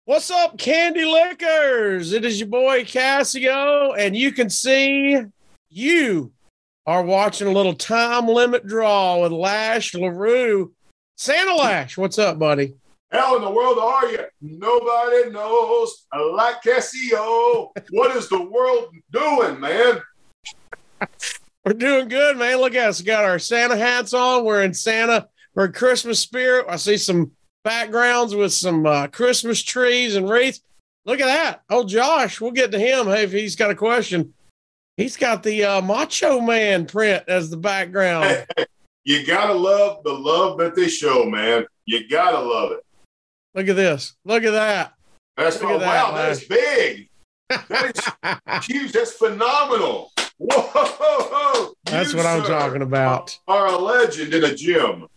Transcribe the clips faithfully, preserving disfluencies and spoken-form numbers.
What's up, Candy Lickers? It is your boy Cassio, and you can see you are watching a little time limit draw with Lash LaRue. Santa Lash, what's up, buddy? How in the world are you? Nobody knows like Cassio. What is the world doing, man? We're doing good, man. Look at us. We got our Santa hats on. We're in Santa. We're in Christmas spirit. I see some backgrounds with some uh, Christmas trees and wreaths. Look at that. Oh, Josh, we'll get to him. Hey, if he's got a question. He's got the uh, Macho Man print as the background. Hey, hey, you got to love the love that they show, man. You got to love it. Look at this. Look at that. That's Look oh, at that, wow, Lash. that's big. That is huge. That's phenomenal. Whoa. That's You, what I'm sir, talking about. Are a legend in a gym.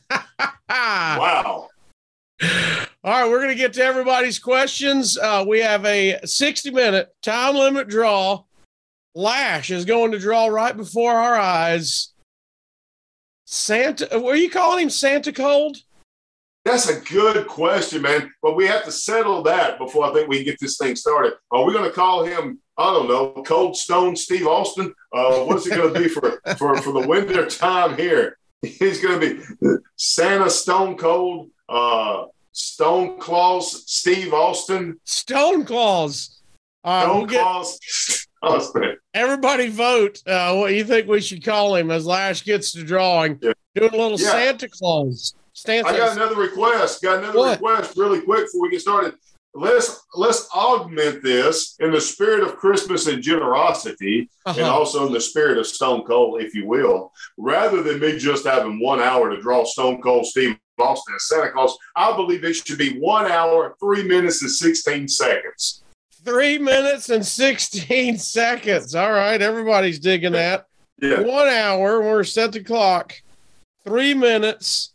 Wow. All right, we're going to get to everybody's questions. Uh, we have a sixty minute time limit draw. Lash is going to draw right before our eyes. Santa, were you calling him Santa Cold? That's a good question, man. But we have to settle that before I think we can get this thing started. Are we going to call him, I don't know, Cold Stone Steve Austin? Uh, what's it going to be for, for, for the winter time here? He's going to be Santa Stone Cold, uh, Stone Claus Steve Austin. Stone Claus. Uh, Stone we'll get, Claus Austin. everybody vote uh, what you think we should call him as Lash gets to drawing. Yeah. Doing a little Yeah. Santa Claus. Santa. I got another request. Got another What? request really quick before we get started. Let's let's augment this in the spirit of Christmas and generosity, Uh-huh. and also in the spirit of Stone Cold, if you will. Rather than me just having one hour to draw Stone Cold Steve Austin as Santa Claus, I believe it should be one hour, three minutes, and sixteen seconds. Three minutes and sixteen seconds. All right, everybody's digging that. Yeah. One hour. We're set the clock. Three minutes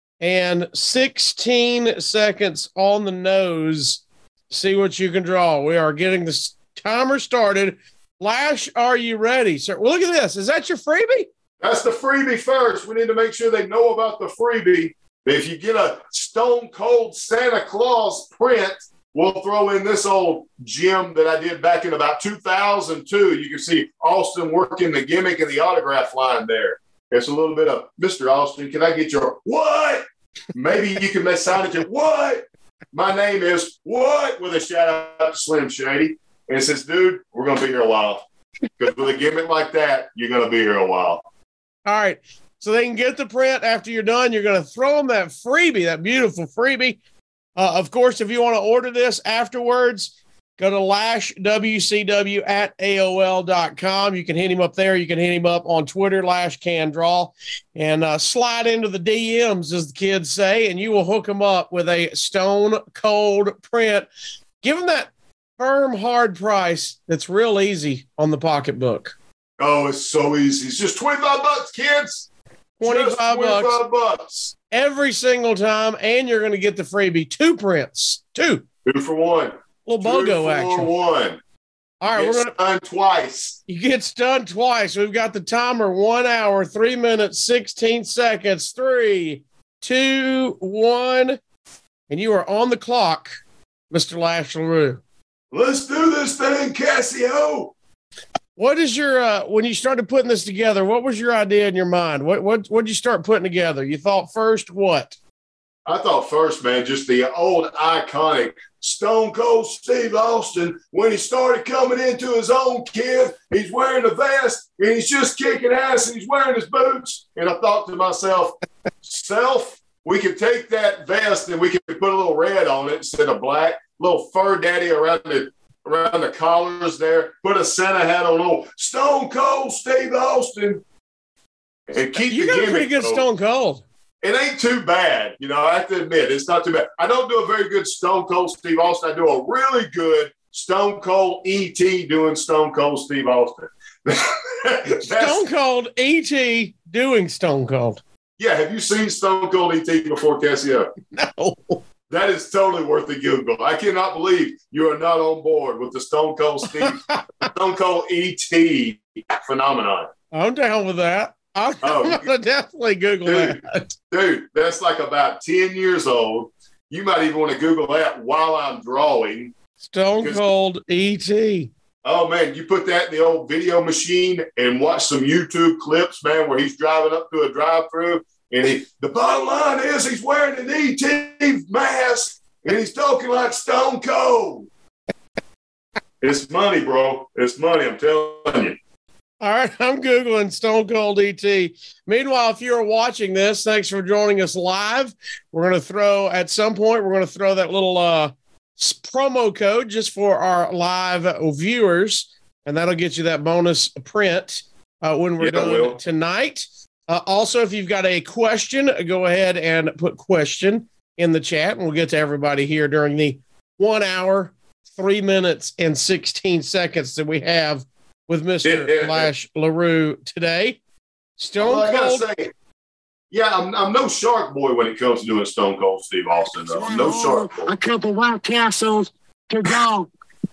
and sixteen seconds on the nose. See what you can draw. We are getting the timer started. Lash, are you ready, sir? Well, look at this. Is that your freebie? That's the freebie first. We need to make sure they know about the freebie. If you get a Stone Cold Santa Claus print, we'll throw in this old gem that I did back in about two thousand two. You can see Austin working the gimmick and the autograph line there. It's a little bit of, Mister Austin, can I get your what? Maybe you can sign it to what? My name is what? With a shout out to Slim Shady. And it says, dude, we're going to be here a while. Because with a gimmick like that, you're going to be here a while. All right. So they can get the print after you're done. You're going to throw them that freebie, that beautiful freebie. Uh, of course, if you want to order this afterwards, go to lash w c w at a o l dot com. You can hit him up there. You can hit him up on Twitter, Lash Can Draw, and uh, slide into the D Ms, as the kids say, and you will hook him up with a Stone Cold print. Give him that firm, hard price that's real easy on the pocketbook. Oh, it's so easy. It's just twenty-five bucks, kids. twenty-five, Just twenty-five bucks bucks. every single time, and you're going to get the freebie. Two prints. Two. Two for one. Little Two BOGO for action. one. All right, we're It's going to done twice. You get stunned twice. We've got the timer, one hour, three minutes, sixteen seconds. Three, two, one. And you are on the clock, Mister Lash LaRue. Let's do this thing, Cassio. What is your, uh, when you started putting this together, what was your idea in your mind? What, what, what did you start putting together? You thought first what? I thought first, man, just the old iconic Stone Cold Steve Austin. When he started coming into his own kid, he's wearing a vest and he's just kicking ass and he's wearing his boots. And I thought to myself, self, we could take that vest and we could put a little red on it instead of black, little fur daddy around the around the collars there, put a Santa hat on, little Stone Cold Steve Austin, and keep You the got a gimmick, pretty good though. Stone Cold. It ain't too bad. You know, I have to admit, it's not too bad. I don't do a very good Stone Cold Steve Austin. I do a really good Stone Cold E T doing Stone Cold Steve Austin. Stone Cold E T doing Stone Cold. Yeah, have you seen Stone Cold E T before, Cassio? No. That is totally worth the Google. I cannot believe you are not on board with the Stone Cold Steve, Stone Cold E T phenomenon. I'm down with that. I'm Oh, going to definitely Google dude, that. dude, that's like about ten years old. You might even want to Google that while I'm drawing. Stone Cold E T. Oh, man, you put that in the old video machine and watch some YouTube clips, man, where he's driving up to a drive-thru. And he, the bottom line is he's wearing an E T mask and he's talking like Stone Cold. It's money, bro. It's money, I'm telling you. All right, I'm Googling Stone Cold E T. Meanwhile, if you're watching this, thanks for joining us live. We're going to throw, at some point, we're going to throw that little uh, promo code just for our live viewers, and that'll get you that bonus print uh, when we're Yeah, done tonight. Uh, also, if you've got a question, go ahead and put question in the chat, and we'll get to everybody here during the one hour, three minutes, and sixteen seconds that we have with Mister Lash LaRue today. Stone well, Cold. I say, yeah, I'm, I'm no shark boy when it comes to doing Stone Cold Steve Austin, though. I'm no shark boy. A couple White Castles to go.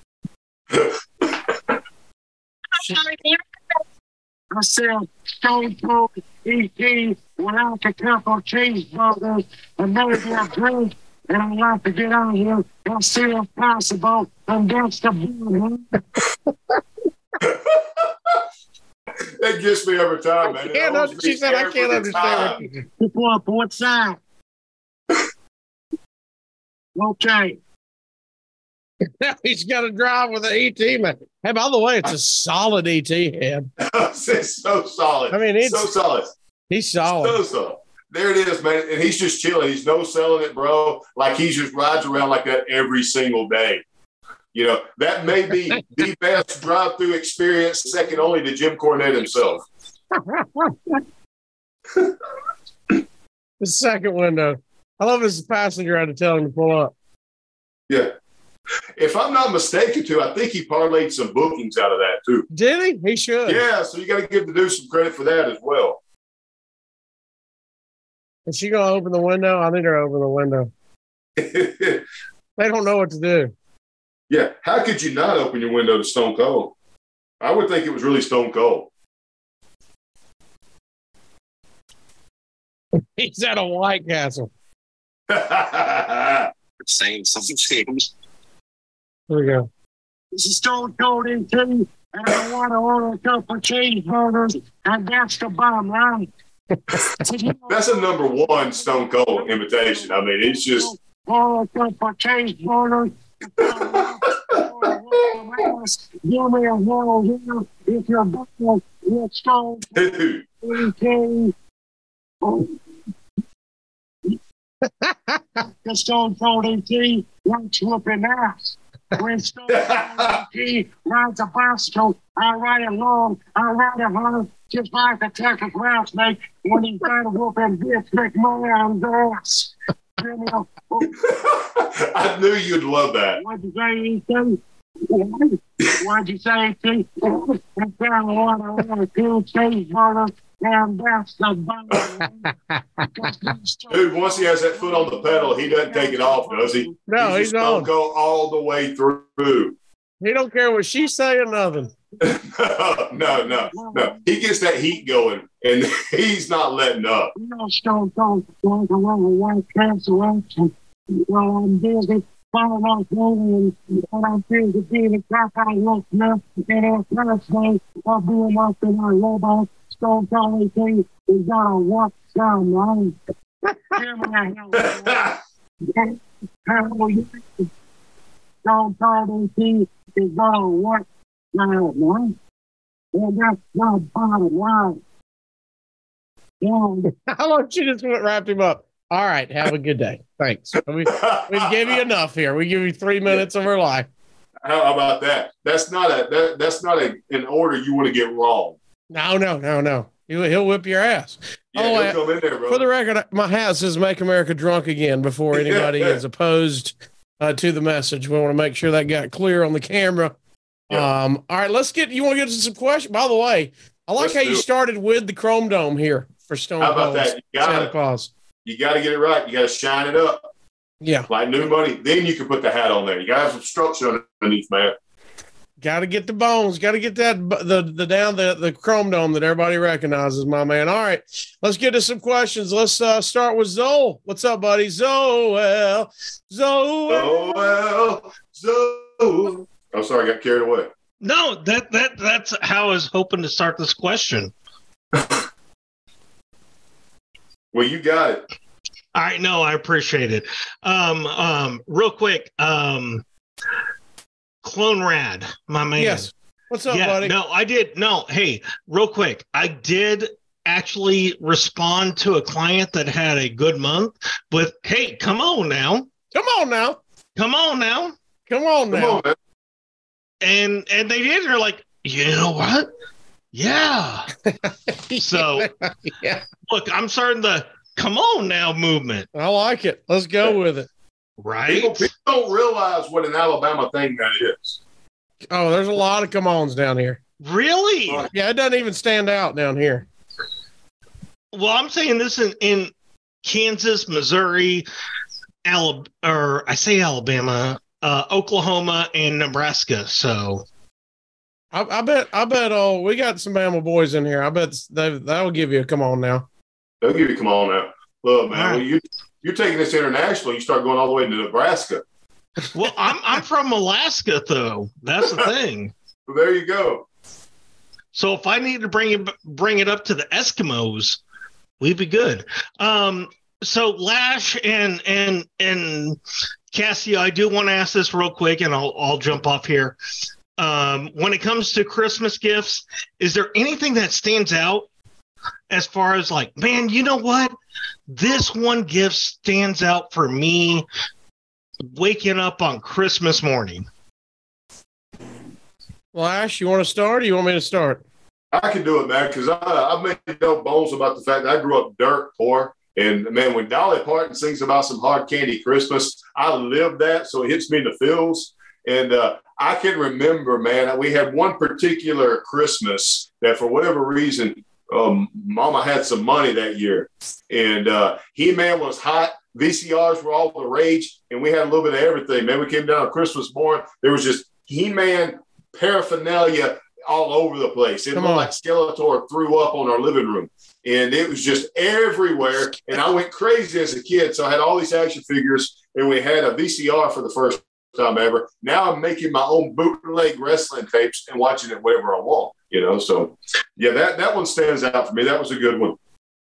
I said Stone Cold E T without a couple cheeseburgers and maybe a drink, and I'd like to get out here and see if possible, and that's the boom. That gets me every time, man. I can't under- she said, I can't understand. What you up? What's that? Okay. Now he's got to drive with an E T, man. Hey, by the way, it's a solid E T head. It's so solid. I mean, it's so solid. He's solid. So solid. There it is, man. And he's just chilling. He's no selling it, bro. Like he just rides around like that every single day. You know, that may be the best drive-through experience, second only to Jim Cornette himself. The second window. I love his passenger had to tell him to pull up. Yeah. If I'm not mistaken, too, I think he parlayed some bookings out of that, too. Did he? He should. Yeah, so you got to give the dude some credit for that as well. Is she going to open the window? I need her to open the window. They don't know what to do. Yeah, how could you not open your window to Stone Cold? I would think it was really Stone Cold. He's at a White Castle. Saying something change. Here we go. This is Stone Cold E T, and I want to order a couple cheeseburgers, and that's the bottom line. That's a number one Stone Cold invitation. I mean, it's just. Order a couple cheeseburgers. Give me a roll here if you're back with Stone Dude. E T. The Stone Cold E T likes whooping ass. When Stone Cold E T rides a bicycle, I ride it long, I ride it hard, just like the Texas rattlesnake when he's trying to whoop him Vince McMahon's ass. I knew you'd love that. What'd you say, E T? What'd you say, E T? I'm trying to want to order two cheeseburgers. And that's the Dude, once he has that foot on the pedal, he doesn't take it off, does he? No, he's, he's on. Go all the way through. He don't care what she's saying, nothing. no, no, no. He gets that heat going, and he's not letting up. You know, Stone Cold like a little white cancellation. Well, I'm busy falling off moving, and I'm busy being a crap I look now, and on Thursday, I'll be up in our robot. Stone Cold E T is gonna walk down line. Hear me now. Stone Cold E T is gonna walk down line. And that's the bottom line. Yeah. How long she just wrapped him up? All right, have a good day. Thanks. We, we've given you enough here. We give you three minutes of her life. How about that? That's not a that, that's not a, an order you want to get wrong. No, no, no, no. He'll, he'll whip your ass. Yeah, oh, he'll come in there, bro. For the record, my hat says "Make America Drunk Again" before anybody is opposed uh, to the message. We want to make sure that got clear on the camera. Yeah. Um, all right, let's get. You want to get to some questions? By the way, I like let's how you it. started with the Chrome Dome here for Stone Cold. How about Cold that? You got Santa it. Claus. You got to get it right. You got to shine it up. Yeah, like new money. Then you can put the hat on there. You got to have some structure underneath, man. Got to get the bones. Got to get that the the down the the chrome dome that everybody recognizes, my man. All right, let's get to some questions. Let's uh, start with Zoe. What's up, buddy? Zoel. Zoel. Zoel. Zoel. I'm sorry, I got carried away. No, that that that's how I was hoping to start this question. Well, you got it. All right, no, I appreciate it. Um, um, real quick, um, Clone Rad, my man. Yes. What's up, yeah, buddy? No, I did. No, hey, real quick, I did actually respond to a client that had a good month. But hey, come on now, Come on now. come on now, Come on Come now. on, man. and and they did. They're like, you know what? Yeah. So Yeah. look, I'm starting the come on now movement, I like it. Let's go with it. right? People, people don't realize what an Alabama thing that is. Oh, there's a lot of come ons down here. Really? Right. Yeah, it doesn't even stand out down here. Well, I'm saying this in, in Kansas, Missouri, Alabama, or I say Alabama, uh, Oklahoma, and Nebraska. So I, I bet. I bet. Oh, we got some Bama boys in here. I bet they that'll give you a come on now. They'll give you come on now. Look, man, All right. when you you're taking this international, you start going all the way to Nebraska. well, I'm I'm from Alaska, though. That's the thing. So there you go. So if I need to bring it bring it up to the Eskimos, we'd be good. Um, so Lash and and and Cassie, I do want to ask this real quick, and I'll I'll jump off here. Um, when it comes to Christmas gifts, is there anything that stands out as far as like, man, you know what? This one gift stands out for me waking up on Christmas morning. Lash, you want to start or you want me to start? I can do it, man, because I've made no bones about the fact that I grew up dirt poor. And, man, when Dolly Parton sings about some hard candy Christmas, I live that, so it hits me in the feels. And uh, I can remember, man, we had one particular Christmas that for whatever reason, um, Mama had some money that year. And uh, He-Man was hot. V C Rs were all the rage. And we had a little bit of everything. Man, we came down on Christmas morning. There was just He-Man paraphernalia all over the place. It Come looked on. like Skeletor threw up on our living room. And it was just everywhere. And I went crazy as a kid. So I had all these action figures. And we had a V C R for the first time ever. Now I'm making my own bootleg wrestling tapes and watching it wherever I want. You know, so yeah, that, that one stands out for me. That was a good one.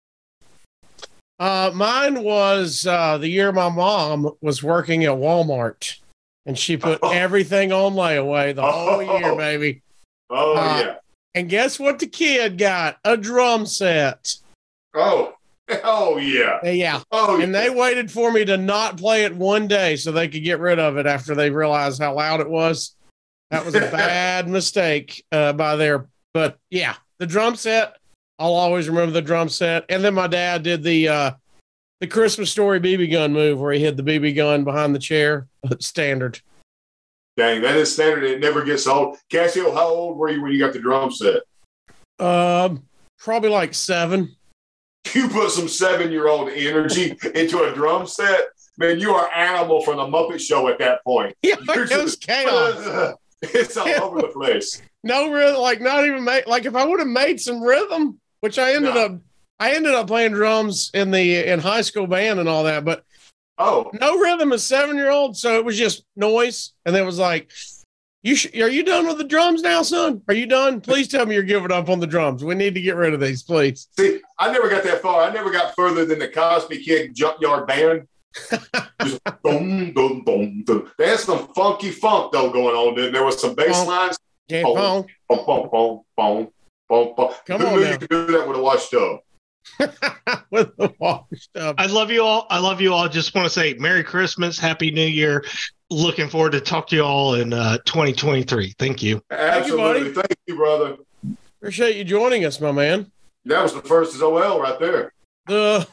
Uh, mine was uh, the year my mom was working at Walmart, and she put Oh. everything on layaway the whole Oh. year, baby. Oh, Uh, yeah. And guess what the kid got? A drum set. Oh, oh, yeah. Uh, Yeah. Oh, And yeah. they waited for me to not play it one day so they could get rid of it after they realized how loud it was. That was a bad mistake uh, by their, but yeah, the drum set. I'll always remember the drum set. And then my dad did the uh, the Christmas Story B B gun move where he hid the B B gun behind the chair. Standard. Dang, that is standard. It never gets old. Cassio, how old were you when you got the drum set? Um, probably like seven. You put some seven-year-old energy into a drum set, man, you are animal from the Muppet Show at that point. Yeah, You're it was just- chaos. It's all over the place. No rhythm, like not even make like if I would have made some rhythm, which I ended No. up I ended up playing drums in the in high school band and all that, but Oh, no rhythm as seven year old, so it was just noise. And it was like, you sh- are you done with the drums now, son? Are you done? Please tell me you're giving up on the drums. We need to get rid of these, please. see, I never got that far. I never got further than the Cosby Kid Junkyard Band. Just boom, boom, boom, boom. They had some funky funk though going on. There, there was some bass Funk. lines. Can't Oh. phone. Boom, boom, boom, boom, boom, boom. Come Who on knew now. you could do that with a washed tub? With the washed up. I love you all. I love you all. Just want to say Merry Christmas, Happy New Year. Looking forward to talk to you all in uh, twenty twenty-three. Thank you. Absolutely. Thank you, brother. Appreciate you joining us, my man. That was the first Zoel right there. The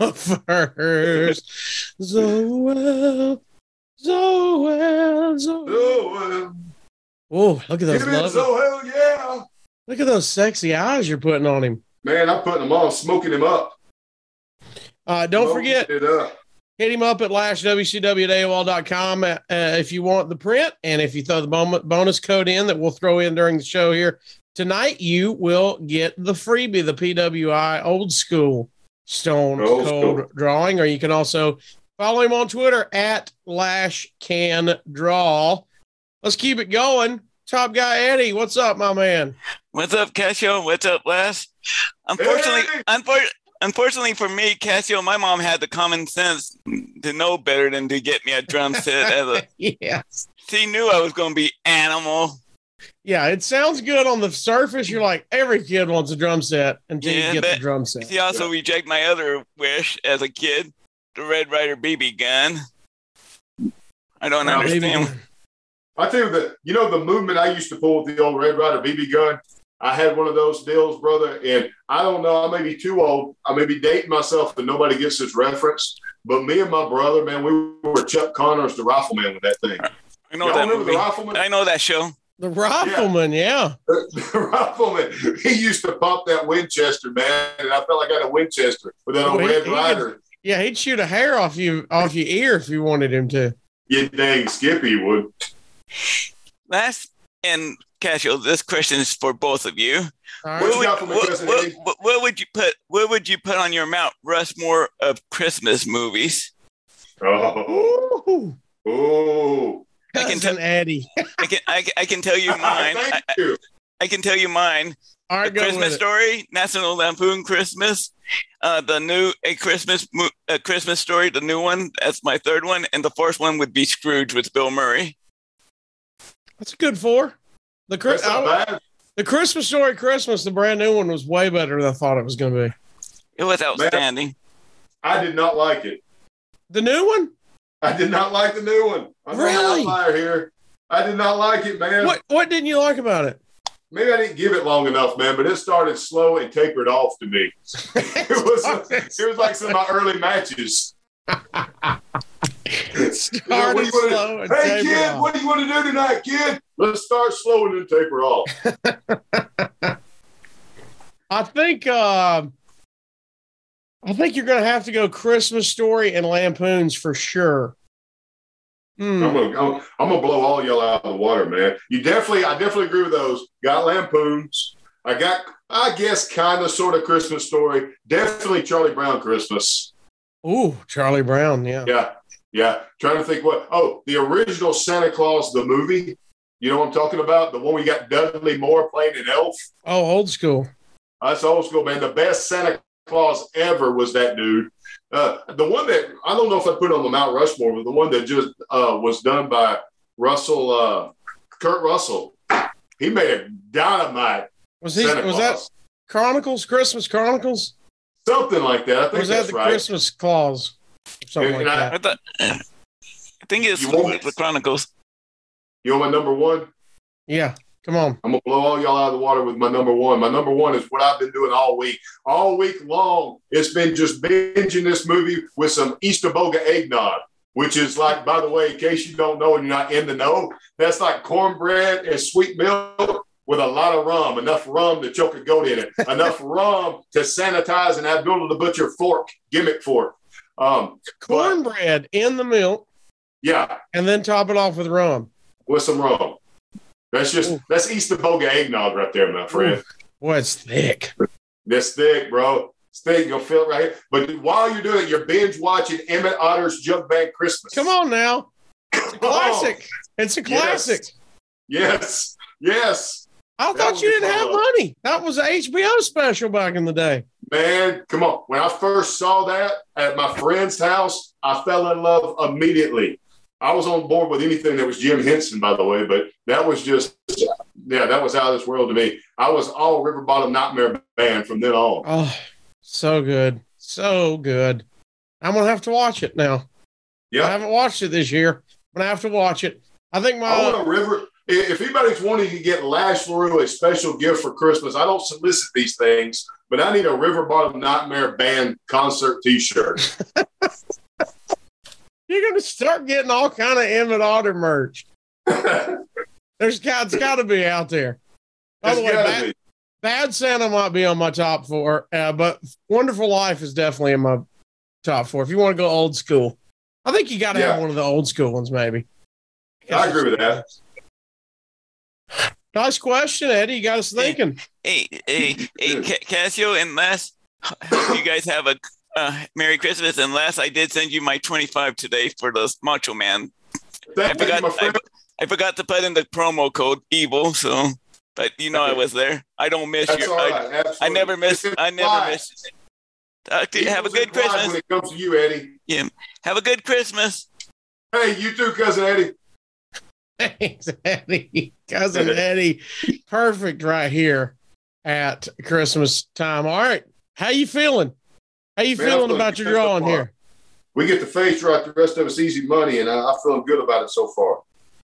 first Zoel, Zoel, Zoel. Zoel. Oh, look at It those is lovely, Zoel, yeah. look at those sexy eyes you're putting on him. Man, I'm putting them on, smoking him up. Uh, don't Smoking forget, it up. hit him up at lash w c w at a o l dot com uh, if you want the print. And if you throw the bon- bonus code in that we'll throw in during the show here tonight, you will get the freebie, the P W I Old School Stone Old Cold School. Drawing. Or you can also follow him on Twitter at Lash Can Draw. Let's keep it going. Top Guy Eddie, what's up, my man? What's up, Casio? What's up, Les? Unfortunately, Hey! unfor- unfortunately for me, Casio, my mom had the common sense to know better than to get me a drum set. As a, Yeah. she knew I was going to be animal. Yeah, it sounds good on the surface. You're like, every kid wants a drum set until Yeah, you get that- the drum set. She also rejected my other wish as a kid, the Red Ryder B B gun. I don't Now, understand. Maybe- I tell you that, you know, the movement I used to pull with the old Red Ryder B B gun. I had one of those deals, brother, and I don't know, I may be too old. I may be dating myself, and nobody gets this reference. But me and my brother, man, we were Chuck Connors, the rifleman, with that thing. I know Y'all that remember movie. the rifleman? I know that show. The Rifleman, yeah. The rifleman, he used to pump that Winchester, man, and I felt like I had a Winchester with that old Oh, he- Red he Ryder. Yeah, he'd shoot a hair off you off your ear if you wanted him to. You dang Skippy would. Last and Casio, this question is for both of you. All right. What you would, got for me, what, cousin what- Eddie? what- what would you put? What would you put on your Mount Rushmore of Christmas movies? Oh, Ooh, oh. I can cousin tell- Eddie. I can I, can- I can tell you mine. Thank I, you. I can tell you mine. All A right, go Christmas with it. Story, National Lampoon Christmas, uh, the new A Christmas Mo- A Christmas Story, the new one. That's my third one, and the fourth one would be Scrooge with Bill Murray. That's a good four. The Chris- That's not I- bad. the Christmas Story Christmas, the brand new one, was way better than I thought it was going to be. It was outstanding. I did not like it. The new one? I did not like the new one. I'm not Really? an outlier here. I did not like it, man. What What didn't you like about it? Maybe I didn't give it long enough, man, but it started slow and tapered off to me. it was it was like some of my early matches. Started You know, what do you wanna- slow and Hey, tapered kid, off. what do you want to do tonight, kid? Let's start slow and then taper off. I think uh, I think you're going to have to go Christmas Story and Lampoons for sure. Hmm. I'm gonna I'm, I'm gonna blow all y'all out of the water, man. You definitely, I definitely agree with those. Got Lampoons. I got, I guess, kind of, sort of Christmas Story. Definitely Charlie Brown Christmas. Ooh, Charlie Brown, yeah. Yeah, yeah. Trying to think what. Oh, the original Santa Claus the movie. You know what I'm talking about? The one we got Dudley Moore playing an elf. Oh, old school. That's old school, man. The best Santa Claus ever was that dude. Uh, the one that I don't know if I put on the Mount Rushmore, but the one that just uh, was done by Russell, uh, Kurt Russell. He made a dynamite Was he? Santa Was Claus. that Chronicles? Christmas Chronicles? Something like that. I Or think was that that's the right. Christmas Claus? Something And- like and I- that. I thought. I think it's You want me- the Chronicles. You know my number one? Yeah, come on. I'm gonna blow all y'all out of the water with my number one. My number one is what I've been doing all week. All week long, it's been just binging this movie with some Easter Boga eggnog, which is like, by the way, in case you don't know and you're not in the know, that's like cornbread and sweet milk with a lot of rum, enough rum to choke a goat in it, enough rum to sanitize and Abdullah the Butcher fork, gimmick fork. Um, Cornbread in the milk yeah, and then top it off with rum. with some rum. That's just Ooh. that's Easter Boga eggnog right there, my friend. Boy, it's thick. That's thick, bro. It's thick. You'll feel it right here. But while you're doing it, you're binge watching Emmett Otter's Jug Band Christmas. Come on now. It's a Classic. It's a classic. Yes. Yes. I That thought was you the didn't have call. money. That was an H B O special back in the day. Man, come on. When I first saw that at my friend's house, I fell in love immediately. I was on board with anything that was Jim Henson, by the way, but that was just, yeah, that was out of this world to me. I was all River Bottom Nightmare Band from then on. Oh, so good. So good. I'm going to have to watch it now. I Yeah. haven't watched it this year. I'm going to have to watch it. I think I want my. a river. If anybody's wanting to get Lash LaRue a special gift for Christmas, I don't solicit these things, but I need a River Bottom Nightmare Band concert T-shirt. You're going to start getting all kind of Emmett Otter merch. There's got, it's got to be out there. By the It's way, gotta Bad, be. Bad Santa might be on my top four, uh, but Wonderful Life is definitely in my top four. If you want to go old school, I think you got to Yeah. have one of the old school ones, maybe. I agree with that. Nice question, Eddie. You got us thinking. Hey, hey, hey, Ca- Casio, and last, hope you guys have a uh, Merry Christmas. And last, I did send you my twenty-five today for the Macho Man. I Thank you, forgot, my I, friend. I forgot to put in the promo code EVIL, so, but you know I was there. I don't miss That's you. all I, right. Absolutely. I never miss. It's I never implied. miss. Talk to you. Have a Equals good implied Christmas. when it comes to you, Eddie. Yeah. Have a good Christmas. Hey, you too, cousin Eddie. Thanks, Eddie. Cousin Eddie. Perfect right here at Christmas time. All right. How you feeling? How you Man, I'm feeling feeling about your good so drawing far. here? We get the face right, the rest of us easy money, and I, I'm feeling good about it so far.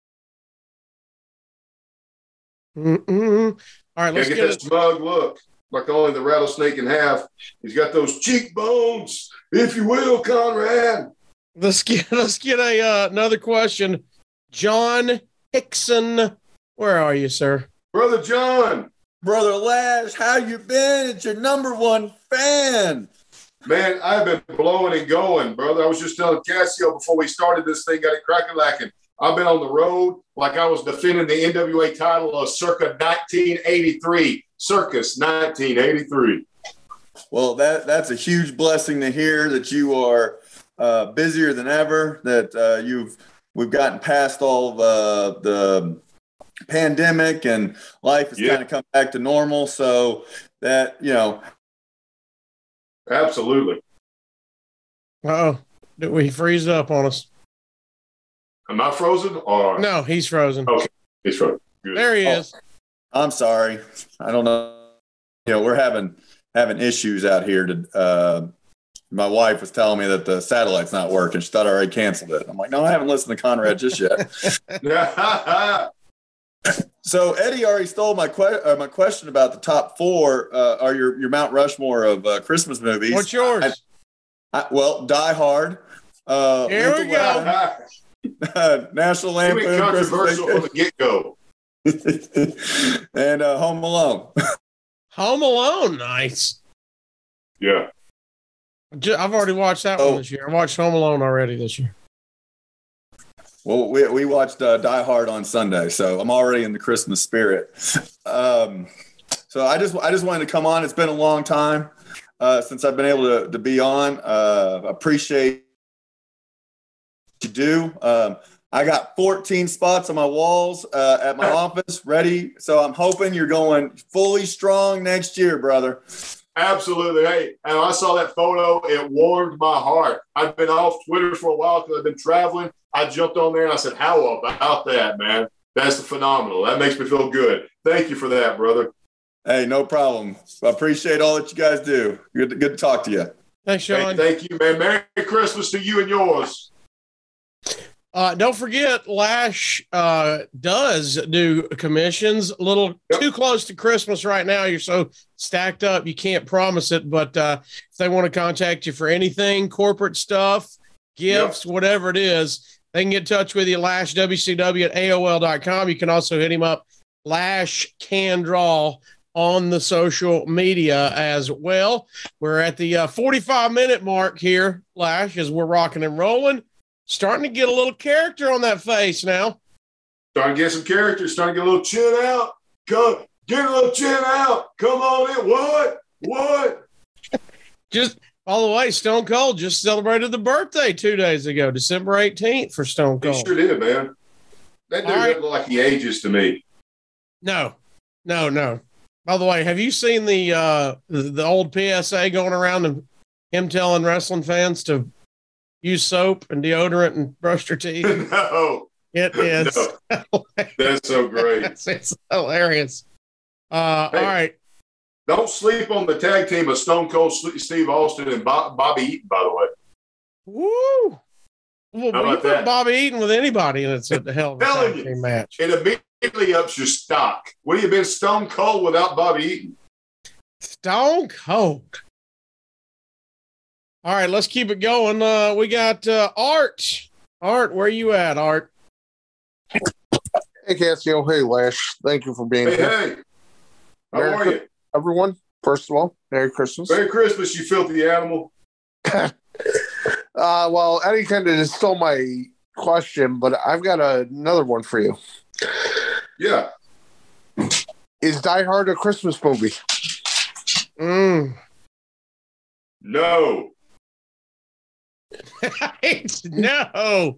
Mm-mm. All right, let's Gotta get, get it. that smug look, like only the rattlesnake can have. He's got those cheekbones, if you will, Conrad. Let's get let's get a uh, another question. John Hickson, where are you, sir? Brother John. Brother Lash, how you been? It's your number one fan. Man, I've been blowing and going, brother. I was just telling Casio before we started this thing, got it cracking lacking. I've been on the road like I was defending the N W A title of circa nineteen eighty-three. Circus nineteen eighty-three. Well, that that's a huge blessing to hear that you are uh, busier than ever, that uh, you've we've gotten past all of uh, the pandemic and life has Yeah. kind of come back to normal. So that, you know, Absolutely. Uh oh, did we freeze up on us? Am I frozen? Or No, he's frozen. Okay. He's frozen. Good. There he Oh. is. I'm sorry. I don't know. You know, we're having having issues out here. To uh, my wife was telling me that the satellite's not working. She thought I already canceled it. I'm like, no, I haven't listened to Conrad just yet. So Eddie already stole my que- uh, my question about the top four. Uh, are your your Mount Rushmore of uh, Christmas movies? What's yours? I, I, well, Die Hard. Uh, Here we Lethal go. Weapon, National Give me Lampoon, controversial from the Christmas get-go. Vacation, and uh, Home Alone. Home Alone, nice. Yeah. Ju- I've already watched that Oh. one this year. I watched Home Alone already this year. Well, we we watched uh, Die Hard on Sunday, so I'm already in the Christmas spirit. Um, so I just I just wanted to come on. It's been a long time uh, since I've been able to to be on. Uh, appreciate what you do. Um, I got fourteen spots on my walls uh, at my office ready, so I'm hoping you're going fully strong next year, brother. Absolutely. Hey, and I saw that photo. It warmed my heart. I've been off Twitter for a while because I've been traveling. I jumped on there and I said, how about that, man? That's phenomenal. That makes me feel good. Thank you for that, brother. Hey, no problem. I appreciate all that you guys do. Good to, good to talk to you. Thanks, Hey, Sean. thank you, man. Merry Christmas to you and yours. Uh, don't forget, Lash uh, does do commissions. A little Yep. too close to Christmas right now. You're so stacked up, you can't promise it. But uh, if they want to contact you for anything, corporate stuff, gifts, whatever it is, they can get in touch with you, Lash W C W at A O L dot com. You can also hit him up, Lash Can Draw, on the social media as well. We're at the uh, forty-five minute mark here, Lash, as we're rocking and rolling. Starting to get a little character on that face now. Starting to get some characters. Starting to get a little chin out. Come, get a little chin out. Come on in. What? What? Just all the way, Stone Cold just celebrated the birthday two days ago, December eighteenth for Stone He Cold. sure did, man. That dude All right. doesn't look like he ages to me. No, no, no. By the way, have you seen the uh, the, the old P S A going around and him telling wrestling fans to use soap and deodorant and brush their teeth? No. It is. No. That's so great. it's, it's hilarious. Uh, Hey. All right. Don't sleep on the tag team of Stone Cold Steve Austin and Bob, Bobby Eaton, by the way. Woo. Well, How you about put that? Bobby Eaton with anybody, and it's a hell of a Telling tag you. team match. It immediately ups your stock. Would you have been Stone Cold without Bobby Eaton? Stone Cold. All right, let's keep it going. Uh, we got uh, Art. Art, where you at, Art? Hey, Cassio. Hey, Lash. Thank you for being Hey, here. hey. How Merry are you? Everyone, first of all, Merry Christmas. Merry Christmas, you filthy animal. Uh, well, Eddie kind of just stole my question, but I've got a, another one for you. Yeah. Is Die Hard a Christmas movie? Mm. No. No.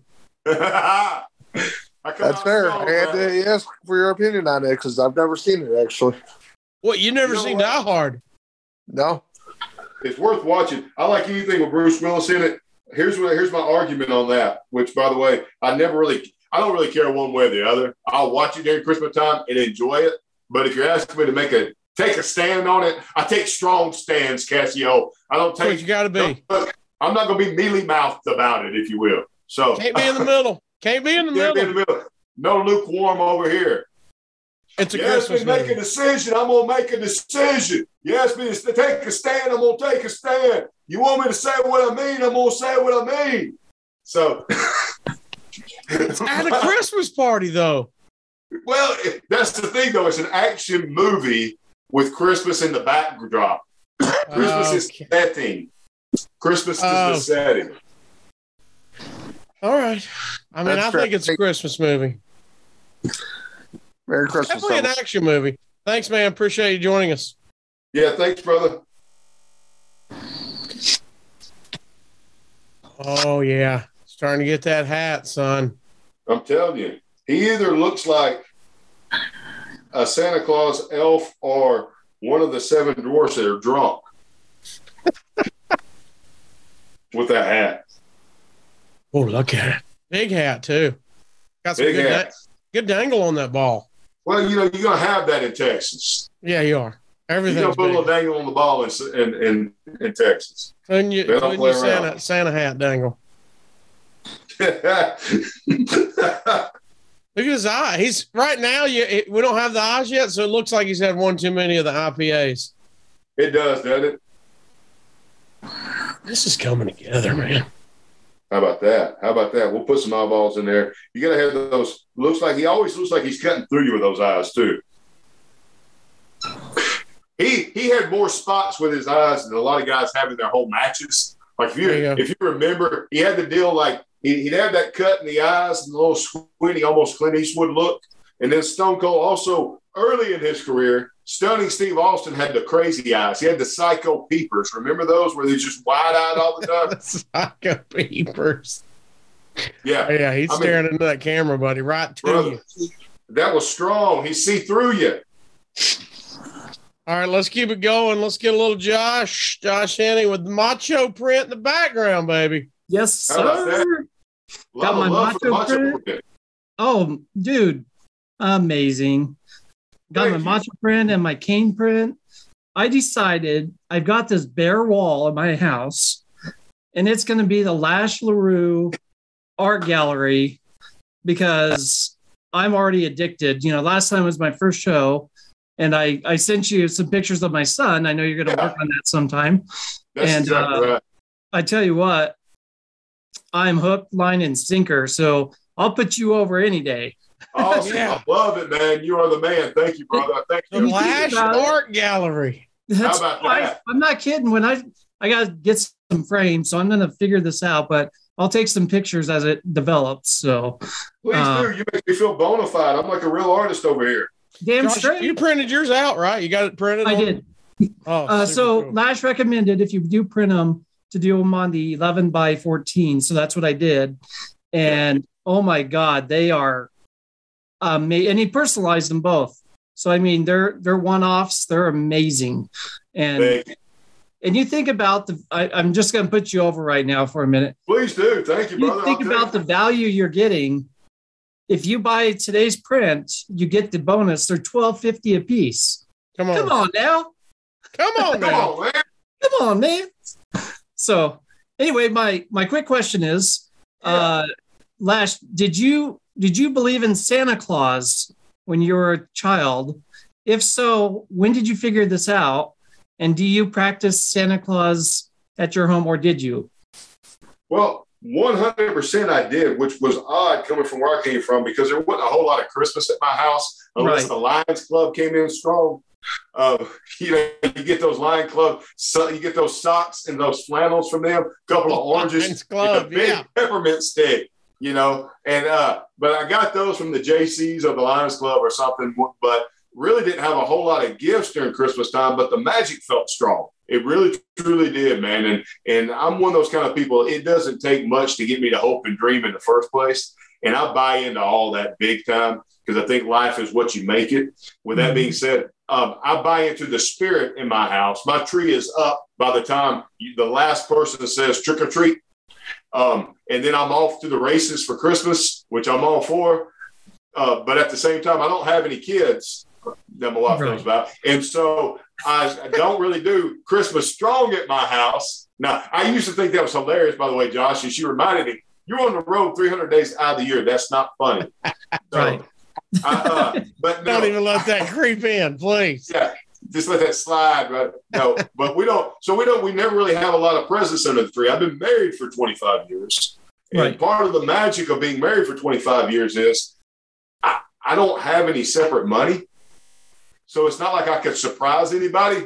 That's fair. I had to ask for your opinion on it because I've never seen it, actually. What, you never You know seen what? Die Hard? No. It's worth watching. I like anything with Bruce Willis in it. Here's what here's my argument on that, which, by the way, I never really I don't really care one way or the other. I'll watch it during Christmas time and enjoy it. But if you're asking me to make a take a stand on it, I take strong stands, Cassio. I don't That's what take you got to be. I'm not going to be mealy-mouthed about it, if you will. So Can't be in the middle. Can't be in the Can't be in middle. the middle. No lukewarm over here. It's a You asked me Christmas to make movie. a decision, I'm going to make a decision. You asked me to take a stand, I'm going to take a stand. You want me to say what I mean, I'm going to say what I mean. So. It's at a Christmas party, though. Well, that's the thing, though. It's an action movie with Christmas in the backdrop. Christmas is Okay. setting. Christmas is Oh. the setting. All right. I mean, That's I fair. think it's a Christmas movie. Merry Christmas. Definitely an fellas. action movie. Thanks, man. Appreciate you joining us. Yeah, thanks, brother. Oh, yeah. Starting to get that hat, son. I'm telling you, he either looks like a Santa Claus elf or one of the seven dwarfs that are drunk with that hat. Oh, look at it. Big hat, too. Got some Big good, hat. da- good dangle on that ball. Well, you know, you're going to have that in Texas. Yeah, you are. You're going Everything's to put a little big. dangle on the ball in, in, in, in Texas. Couldn't you, They don't couldn't play you Santa, around. Santa hat dangle? Look at his eye. He's right now. You, it, we don't have the eyes yet, so it looks like he's had one too many of the I P As. It does, doesn't it? This is coming together, man. How about that? How about that? We'll put some eyeballs in there. You got to have those. Looks like he always looks like he's cutting through you with those eyes too. He he had more spots with his eyes than a lot of guys have in their whole matches. Like if you There you go. if you remember, he had the deal like he, he'd have that cut in the eyes and a little squinty, almost Clint Eastwood look. And then Stone Cold also early in his career, Stunning Steve Austin had the crazy eyes. He had the psycho peepers. Remember those where they're just wide eyed all the time? Psycho peepers. Yeah. Yeah, he's I mean- staring into that camera, buddy, right to Brother, you. that was strong. He see through you. All right, let's keep it going. Let's get a little Josh, Josh Henney with the macho print in the background, baby. Yes, How about that? sir. Lot Got of my love for the macho macho print. print. Oh, dude, amazing. Got Thank my you. macho print and my cane print. I decided I've got this bare wall in my house, and it's going to be the Lash LaRue art gallery because I'm already addicted. You know, last time was my first show, and I, I sent you some pictures of my son. I know you're going to Yeah. work on that sometime. That's And, exactly uh, right. I tell you what, I'm hook, line, and sinker. So I'll put you over any day. Awesome. Yeah. I love it, man. You are the man. Thank you, brother. Thank The you. Lash about it. Art Gallery. That's about why- that? I'm not kidding. When I I got to get some frames, so I'm going to figure this out. But I'll take some pictures as it develops. So Please uh, do. You make me feel bona fide. I'm like a real artist over here. damn Josh, straight, you printed yours out, right? You got it printed? I on- did. Oh, Uh, super so cool. Lash recommended if you do print them to do them on the eleven by fourteen. So that's what I did. And oh my God, they are amazing. And he personalized them both. So I mean, they're they're one offs. They're amazing. And Thank you. and you think about the. I, I'm just going to put you over right now for a minute. Please do. Thank you, You brother. think I'll about the take value you're getting. If you buy today's print, you get the bonus. They're twelve fifty a piece. Come on. Come on now. Come on, it. man. Come on, man. Come on, man. So anyway, my my quick question is, uh, Lash, did you did you believe in Santa Claus when you were a child? If so, when did you figure this out? And do you practice Santa Claus at your home, or did you? Well, one hundred percent I did, which was odd coming from where I came from because there wasn't a whole lot of Christmas at my house unless Right. the Lions Club came in strong. Uh, you know, you get those Lion Club, so you get those socks and those flannels from them, a couple of oranges, Lions Club, and a big yeah. peppermint stick, you know. And uh, but I got those from the J C's or the Lions Club or something, but really didn't have a whole lot of gifts during Christmas time, but the magic felt strong. It really, truly did, man. And and I'm one of those kind of people, it doesn't take much to get me to hope and dream in the first place. And I buy into all that big time because I think life is what you make it. With that being said, um, I buy into the spirit in my house. My tree is up by the time you, the last person says trick or treat. Um, and then I'm off to the races for Christmas, which I'm all for. Uh, but at the same time, I don't have any kids that my wife knows about. And so I, I don't really do Christmas strong at my house. Now, I used to think that was hilarious, by the way, Josh, and she reminded me, you're on the road three hundred days out of the year. That's not funny. So, Right. I, uh, but no, Don't even let that creep in, please. yeah, just let that slide, right? No, but we don't. So we don't. We never really have a lot of presents under the tree. I've been married for twenty-five years, and Right. part of the magic of being married for twenty-five years is I, I don't have any separate money, so it's not like I could surprise anybody.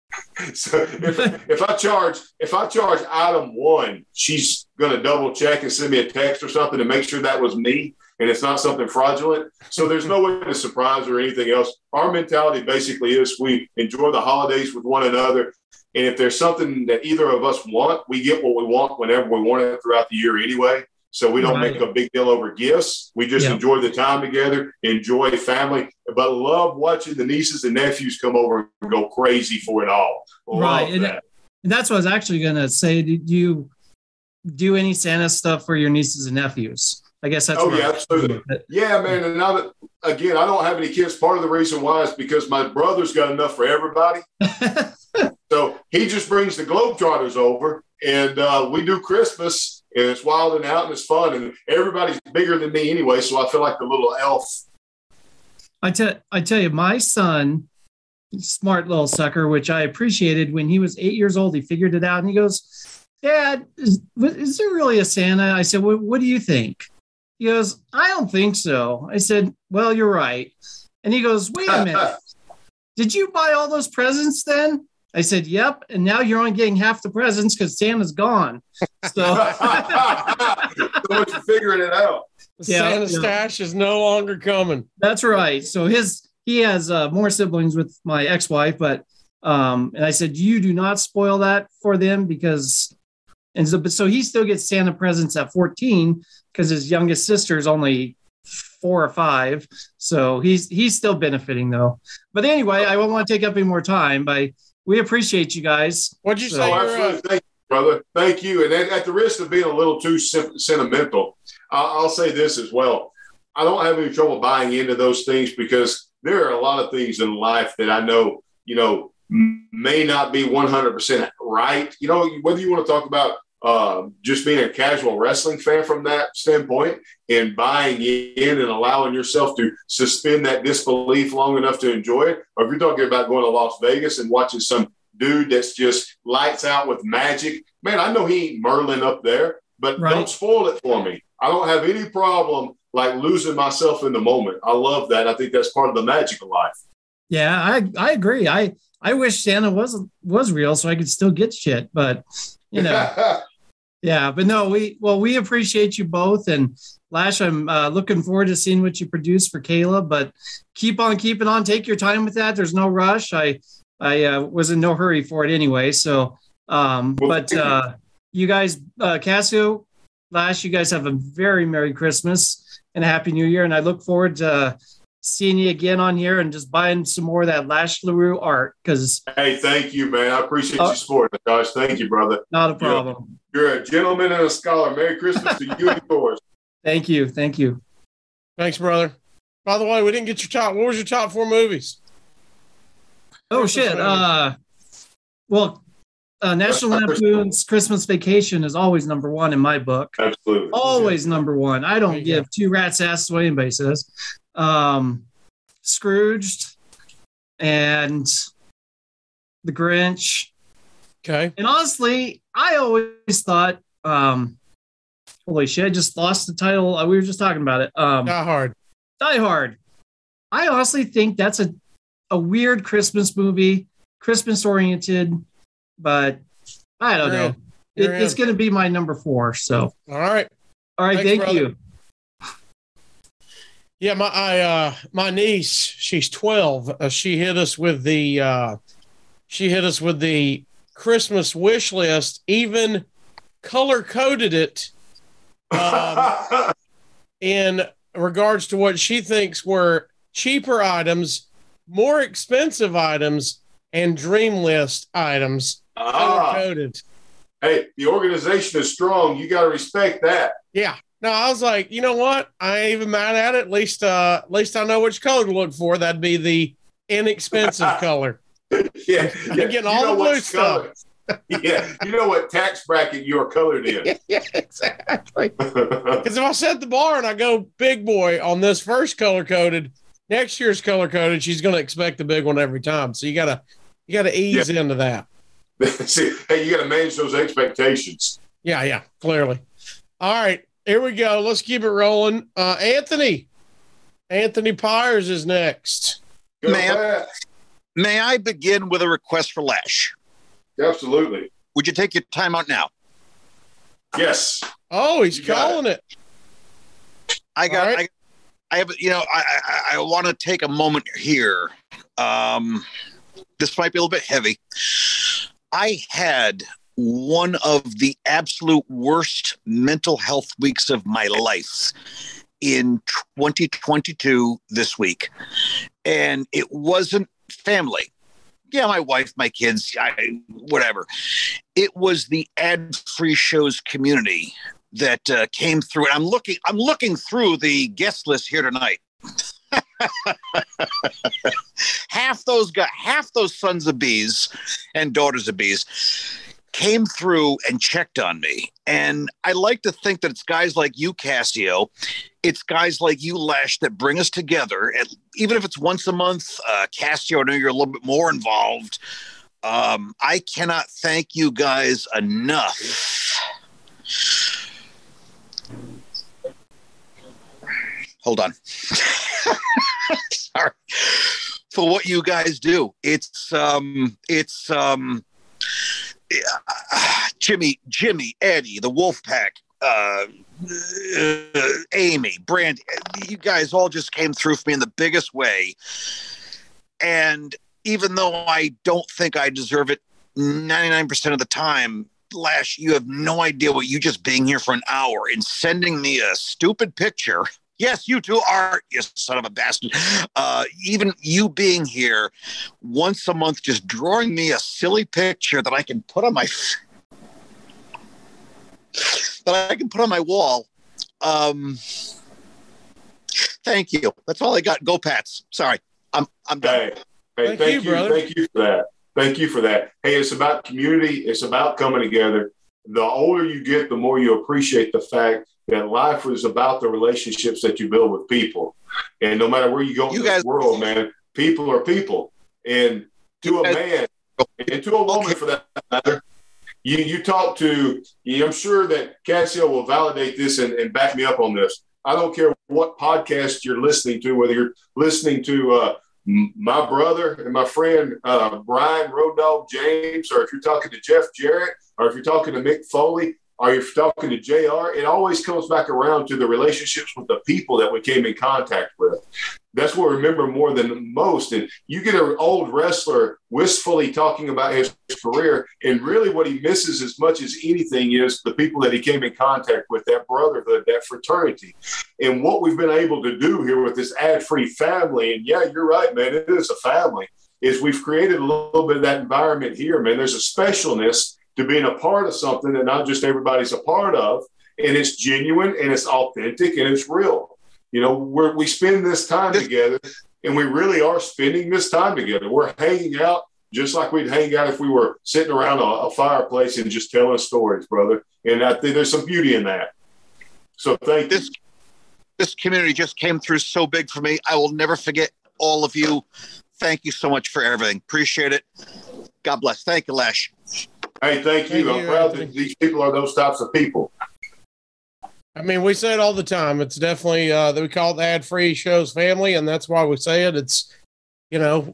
So if if I charge if I charge item one, she's gonna double check and send me a text or something to make sure that was me and it's not something fraudulent. So there's no way to surprise her or anything else. Our mentality basically is we enjoy the holidays with one another. And if there's something that either of us want, we get what we want whenever we want it throughout the year anyway. So we don't Right. make a big deal over gifts. We just Yeah. enjoy the time together, enjoy family, but love watching the nieces and nephews come over and go crazy for it all. Love Right. And, that. and that's what I was actually going to say. Did you do any Santa stuff for your nieces and nephews? I guess that's Oh, where yeah, I- absolutely. Yeah, man. And now that, again, I don't have any kids. Part of the reason why is because my brother's got enough for everybody. So he just brings the Globetrotters over and uh, we do Christmas and it's wild and out and it's fun. And everybody's bigger than me anyway. So I feel like the little elf. I tell I tell you, my son, smart little sucker, which I appreciated when he was eight years old. He figured it out, and he goes, "Dad, is, is there really a Santa?" I said, "What, what do you think?" He goes, "I don't think so." I said, "Well, you're right." And he goes, "Wait a minute, did you buy all those presents then?" I said, "Yep." And now you're only getting half the presents because Santa's gone. So So much for figuring it out. The Yeah, Santa yeah. stash is no longer coming. that's right. So his he has uh, more siblings with my ex-wife, but um, and I said, you do not spoil that for them because, and so, but so he still gets Santa presents at fourteen because his youngest sister is only four or five. So he's he's still benefiting though. But anyway, I won't want to take up any more time. But we appreciate you guys. What'd you So- say? Oh, You're, uh, absolutely. Thank you, brother. Thank you. And at, at the risk of being a little too sim- sentimental, I'll, I'll say this as well. I don't have any trouble buying into those things because there are a lot of things in life that I know, you know, m- may not be one hundred percent right. You know, whether you want to talk about uh, just being a casual wrestling fan from that standpoint and buying in and allowing yourself to suspend that disbelief long enough to enjoy it, or if you're talking about going to Las Vegas and watching some dude that's just lights out with magic, man, I know he ain't Merlin up there, but Right. don't spoil it for me. I don't have any problem like losing myself in the moment. I love that. I think that's part of the magic of life. Yeah, I I agree. I I wish Santa was was real so I could still get shit, but you know. Yeah, but no, we well, we appreciate you both, and Lash, I'm uh, looking forward to seeing what you produce for Kayla. But keep on keeping on. Take your time with that. There's no rush. I I uh, was in no hurry for it anyway. So, um, Well, but uh, you guys, uh, Cassio, Lash, you guys have a very Merry Christmas and a Happy New Year, and I look forward to uh, seeing you again on here and just buying some more of that Lash LaRue art because Hey, thank you, man. I appreciate Uh, your support, Josh. Thank you, brother. not a problem. You're a gentleman and a scholar. Merry Christmas to you and yours. Thank you, thank you. Thanks, brother. By the way, we didn't get your top. What was your top four movies? Oh Christmas shit! movies. Uh, well, uh, National Lampoon's Christmas Vacation is always number one in my book. Absolutely. Always number one. I There don't you give two rats' asses what anybody says. Um, Scrooged and The Grinch. Okay. And honestly, I always thought, um, holy shit! I just lost the title. Uh, We were just talking about it. Um, Die Hard. Die Hard. I honestly think that's a a weird Christmas movie, Christmas oriented, but I don't You're know. in. It, You're it's in. going to be my number four. So, All right. all right. Thanks, thank brother. you. Yeah, my I, uh, my niece, she's twelve. Uh, she hit us with the uh, she hit us with the Christmas wish list. Even color coded it um, in regards to what she thinks were cheaper items, more expensive items, and dream list items. Color ah, coded. hey, the organization is strong. You got to respect that. Yeah. No, I was like, you know what? I ain't even mad at it. At least, uh, at least I know which color to look for. That'd be the inexpensive color. yeah, I'm yeah. getting You all know the blue what color- yeah, you know what tax bracket you're colored in. yeah, exactly. Because if I set the bar and I go big boy on this first color coded, next year's color coded, she's going to expect the big one every time. So you gotta, you gotta ease into that. See, hey, you got to manage those expectations. Yeah, yeah, clearly. All right, here we go. Let's keep it rolling. Uh, Anthony, Anthony Pyers is next. Go Ma'am. back. May I begin with a request for Lash? Absolutely. Would you take your time out now? Yes. Oh, he's You got calling it. I got, All right. I, I have, you know, I, I, I want to take a moment here. Um, this might be a little bit heavy. I had one of the absolute worst mental health weeks of my life in twenty twenty-two this week. And it wasn't family. Yeah, my wife, my kids, I, whatever. It was the ad-free shows community that uh, came through. And I'm looking, I'm looking through the guest list here tonight. half those got half those sons of bees and daughters of bees came through and checked on me. And I like to think that it's guys like you, Cassio. It's guys like you, Lash, that bring us together. And even if it's once a month, uh, Cassio, I know you're a little bit more involved. Um, I cannot thank you guys enough. Hold on. Sorry. For what you guys do. It's, um, it's, um, uh, Jimmy, Jimmy, Eddie, the Wolfpack, uh, uh, Amy, Brandy, you guys all just came through for me in the biggest way. And even though I don't think I deserve it ninety-nine percent of the time, Lash, you have no idea what you just being here for an hour and sending me a stupid picture. Yes, you two are, you son of a bastard. Uh, even you being here once a month, just drawing me a silly picture that I can put on my that I can put on my wall. Um, thank you. That's all I got. Go Pats. Sorry, I'm I'm done. Hey, hey, Thank thank, you, you, brother. thank you for that. Thank you for that. Hey, it's about community. It's about coming together. The older you get, the more you appreciate the fact that life is about the relationships that you build with people. And no matter where you go You in this guys- world, man, people are people. And to You a guys- man, and to a woman Okay. for that matter, you you talk to, I'm sure that Cassio will validate this and, and back me up on this. I don't care what podcast you're listening to, whether you're listening to uh, m- my brother and my friend uh, Brian Road Dogg James, or if you're talking to Jeff Jarrett, or if you're talking to Mick Foley, or if you're talking to J R, it always comes back around to the relationships with the people that we came in contact with. That's what we remember more than most. And you get an old wrestler wistfully talking about his career, and really what he misses as much as anything is the people that he came in contact with, that brotherhood, that fraternity. And what we've been able to do here with this ad-free family, and yeah, you're right, man, it is a family, is we've created a little bit of that environment here, man. There's a specialness to being a part of something that not just everybody's a part of, and it's genuine and it's authentic and it's real. You know, we're, we spend this time together, and we really are spending this time together. We're hanging out just like we'd hang out if we were sitting around a, a fireplace and just telling stories, brother. And I think there's some beauty in that. So thank This you. this community just came through so big for me. I will never forget all of you. Thank you so much for everything. Appreciate it. God bless. Thank you, Lash. Hey, thank you. Thank I'm you, proud Anthony. that these people are those types of people. I mean, we say it all the time. It's definitely uh, that we call it the ad-free shows family, and that's why we say it. It's, you know,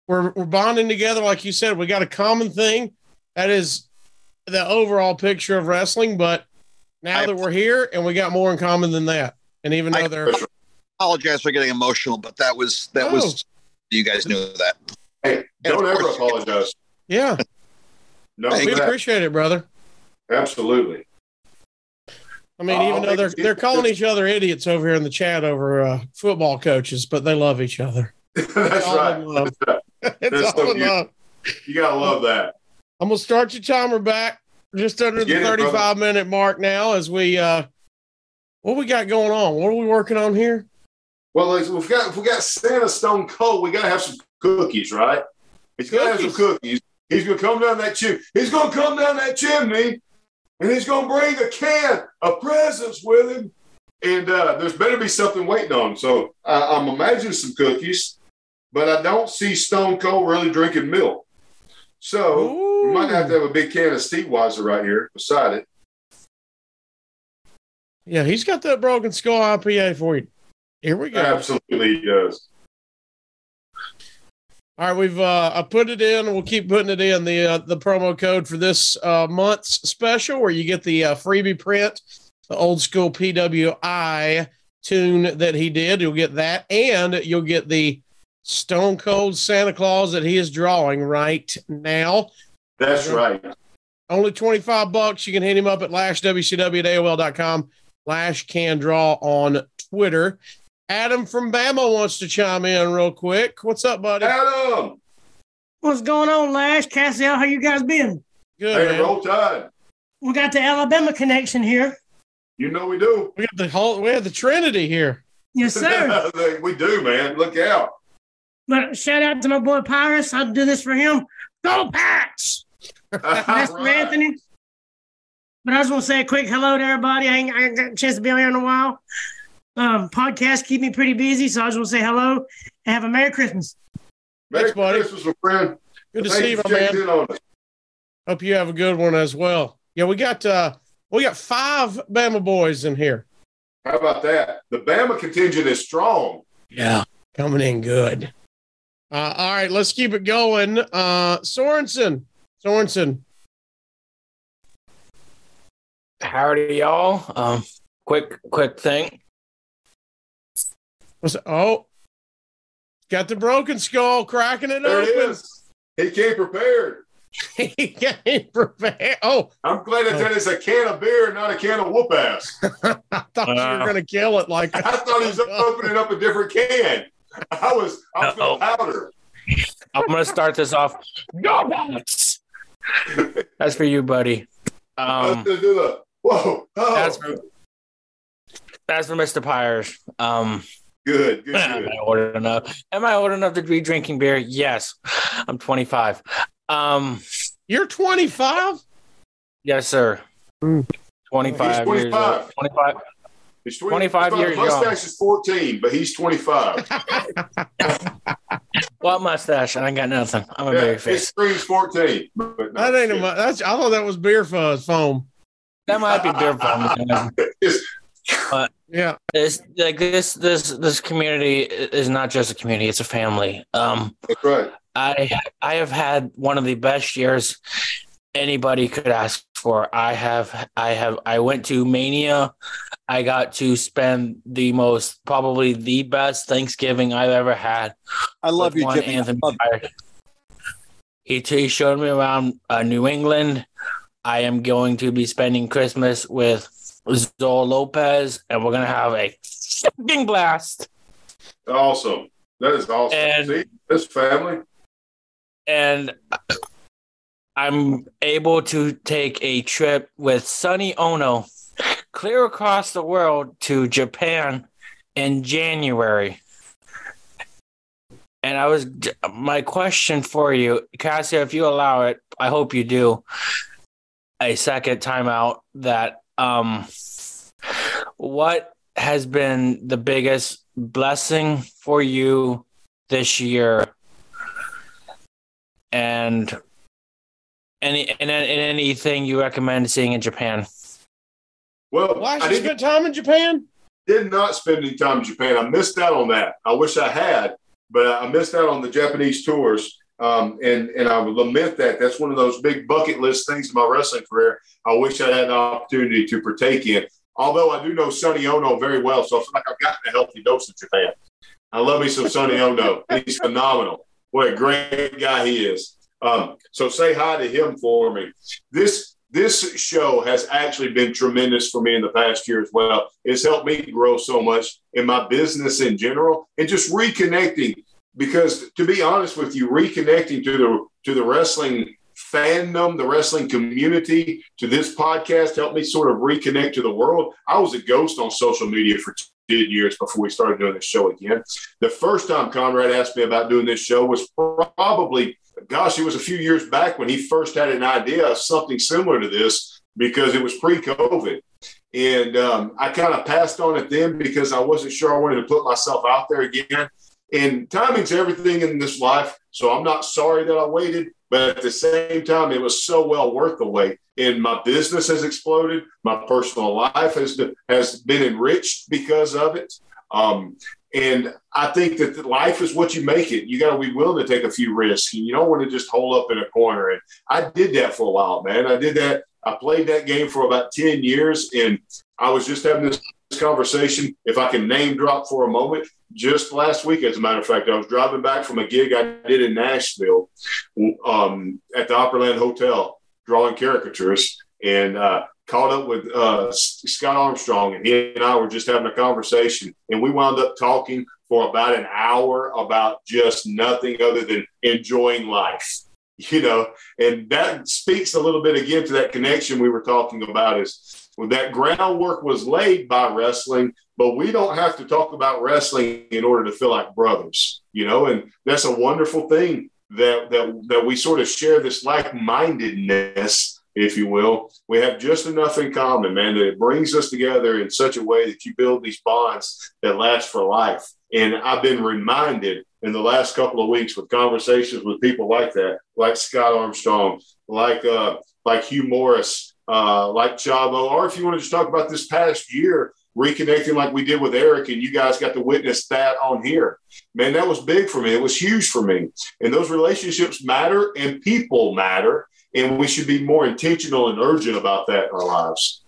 we're we're bonding together, like you said. We got a common thing that is the overall picture of wrestling, but now I- that we're here and we got more in common than that. And even though I- they're Apologize for getting emotional, but that was that Oh. was you guys knew that. Hey, don't And of ever course- apologize. yeah, No, we that. appreciate it, brother. Absolutely. I mean, Uh, even I'll though take they're it. they're calling each other idiots over here in the chat over uh, football coaches, but they love each other. That's all right. in love. That's right. It's That's all so in cute. love. You gotta love that. I'm gonna start your timer back just under the Get it, brother. thirty-five minute mark now. As we, uh, what we got going on? What are we working on here? Well, like, we've got if we got Santa Stone Cold, we gotta have some cookies, right? He's gotta have some cookies. He's gonna come down that chimney. He's gonna come down that chimney, and he's gonna bring a can of presents with him. And uh, there's better be something waiting on him. So uh, I'm imagining some cookies, but I don't see Stone Cold really drinking milk. So Ooh. we might have to have a big can of Steepweiser right here beside it. Yeah, he's got that Broken Skull I P A for you. Here we go. Absolutely, he does. All right, we've uh, I put it in. We'll keep putting it in the uh, the promo code for this uh, month's special, where you get the uh, freebie print, the old school P W I tune that he did. You'll get that, and you'll get the Stone Cold Santa Claus that he is drawing right now. That's right. Only twenty-five bucks. You can hit him up at lash w c w at a o l dot com. Lash can draw on Twitter. Adam from Bama wants to chime in real quick. What's up, buddy? Adam! What's going on, Lash? Cassiel, how you guys been? Good, Hey, man. roll tide. We got the Alabama connection here. You know we do. We got the whole. We have the Trinity here. Yes, sir. we do, man. Look out. But shout out to my boy Pyrus. I'll do this for him. Go Pats! That's for Right. Anthony. But I just want to say a quick hello to everybody. I ain't, I ain't got a chance to be on here in a while. Um, podcasts keep me pretty busy, so I just want to say hello and have a Merry Christmas. Merry Thanks, buddy. Christmas, my friend. Good to Thank see you, for my checking man. in on us. Hope you have a good one as well. Yeah, we got uh we got five Bama boys in here. How about that? The Bama contingent is strong. Yeah, coming in good. Uh, all right, let's keep it going. Uh, Sorensen, Sorensen. Howdy, y'all. Um, quick, quick thing. What's oh, got the Broken Skull cracking it There it open. is. He came prepared. He came prepared. Oh, I'm glad that that is a can of beer, not a can of whoop ass. I thought you were Uh. gonna kill it. Like I thought he was opening up a different can. I was, I was Uh-oh. feeling powder. I'm gonna start this off. Go Bucks! That's for you, buddy. I was Um, gonna do the whoa. Oh, that's for that's for Mister Pyers. Um, good, good, am good. I old enough? Am I old enough to be drinking beer? Yes, I'm twenty-five. Um, you're twenty-five. yes, sir. Mm. twenty-five, He's years twenty-five. old. twenty-five. He's twenty-five years young. Mustache is fourteen, but he's twenty-five. What mustache? I ain't got nothing. I'm a Yeah, baby his face. screen's fourteen. But no, That ain't a. mu- That's. I thought that was beer fuzz foam. That might be beer fun. It's- But Yeah. it's like this this this community is not just a community, it's a family. Um That's right. I I have had one of the best years anybody could ask for. I have I have I went to Mania. I got to spend the most probably the best Thanksgiving I've ever had. I love with you, one Jimmy. Anthony Love you. Pryor. He, he showed me around uh, New England. I am going to be spending Christmas with Zoe Lopez, and we're gonna have a fucking blast. Awesome. That is awesome. And- See, this family. And I'm able to take a trip with Sonny Ono clear across the world to Japan in January. And I was my question for you, Cassia, if you allow it, I hope you do. A second timeout. That um, what has been the biggest blessing for you this year, and any and, and anything you recommend seeing in Japan? Well, Why I should you didn't, spend time in Japan? did not spend any time in Japan. I missed out on that. I wish I had. but I missed out on the Japanese tours. Um, and, and I would lament that. That's one of those big bucket list things in my wrestling career I wish I had an opportunity to partake in. Although I do know Sonny Ono very well, so I feel like I've gotten a healthy dose of Japan. I love me some Sonny Ono. He's phenomenal. What a great guy he is. Um, so say hi to him for me. This this show has actually been tremendous for me in the past year as well. It's helped me grow so much in my business in general and just reconnecting. Because to be honest with you, reconnecting to the to the wrestling fandom, the wrestling community, to this podcast helped me sort of reconnect to the world. I was a ghost on social media for ten years before we started doing this show again. The first time Conrad asked me about doing this show was probably, gosh, it was a few years back when he first had an idea of something similar to this because it was pre-COVID. And um, I kind of passed on it then because I wasn't sure I wanted to put myself out there again. And timing's everything in this life, so I'm not sorry that I waited. But at the same time, it was so well worth the wait. And my business has exploded. My personal life has, has been enriched because of it. Um, and I think that life is what you make it. You got to be willing to take a few risks. And you don't want to just hole up in a corner. And I did that for a while, man. I did that. I played that game for about ten years. And I was just having this conversation, if I can name drop for a moment, just last week, as a matter of fact, I was driving back from a gig I did in Nashville um, at the Opryland Hotel, drawing caricatures, and uh, caught up with uh, Scott Armstrong, and he and I were just having a conversation, and we wound up talking for about an hour about just nothing other than enjoying life, you know, and that speaks a little bit again to that connection we were talking about is well, that groundwork was laid by wrestling, but we don't have to talk about wrestling in order to feel like brothers, you know, and that's a wonderful thing that that that we sort of share this like-mindedness, if you will. We have just enough in common, man, that it brings us together in such a way that you build these bonds that last for life. And I've been reminded in the last couple of weeks with conversations with people like that, like Scott Armstrong, like uh, like Hugh Morris, uh, like Chavo, or if you want to just talk about this past year, reconnecting like we did with Eric, and you guys got to witness that on here. Man, that was big for me. It was huge for me. And those relationships matter and people matter, and we should be more intentional and urgent about that in our lives.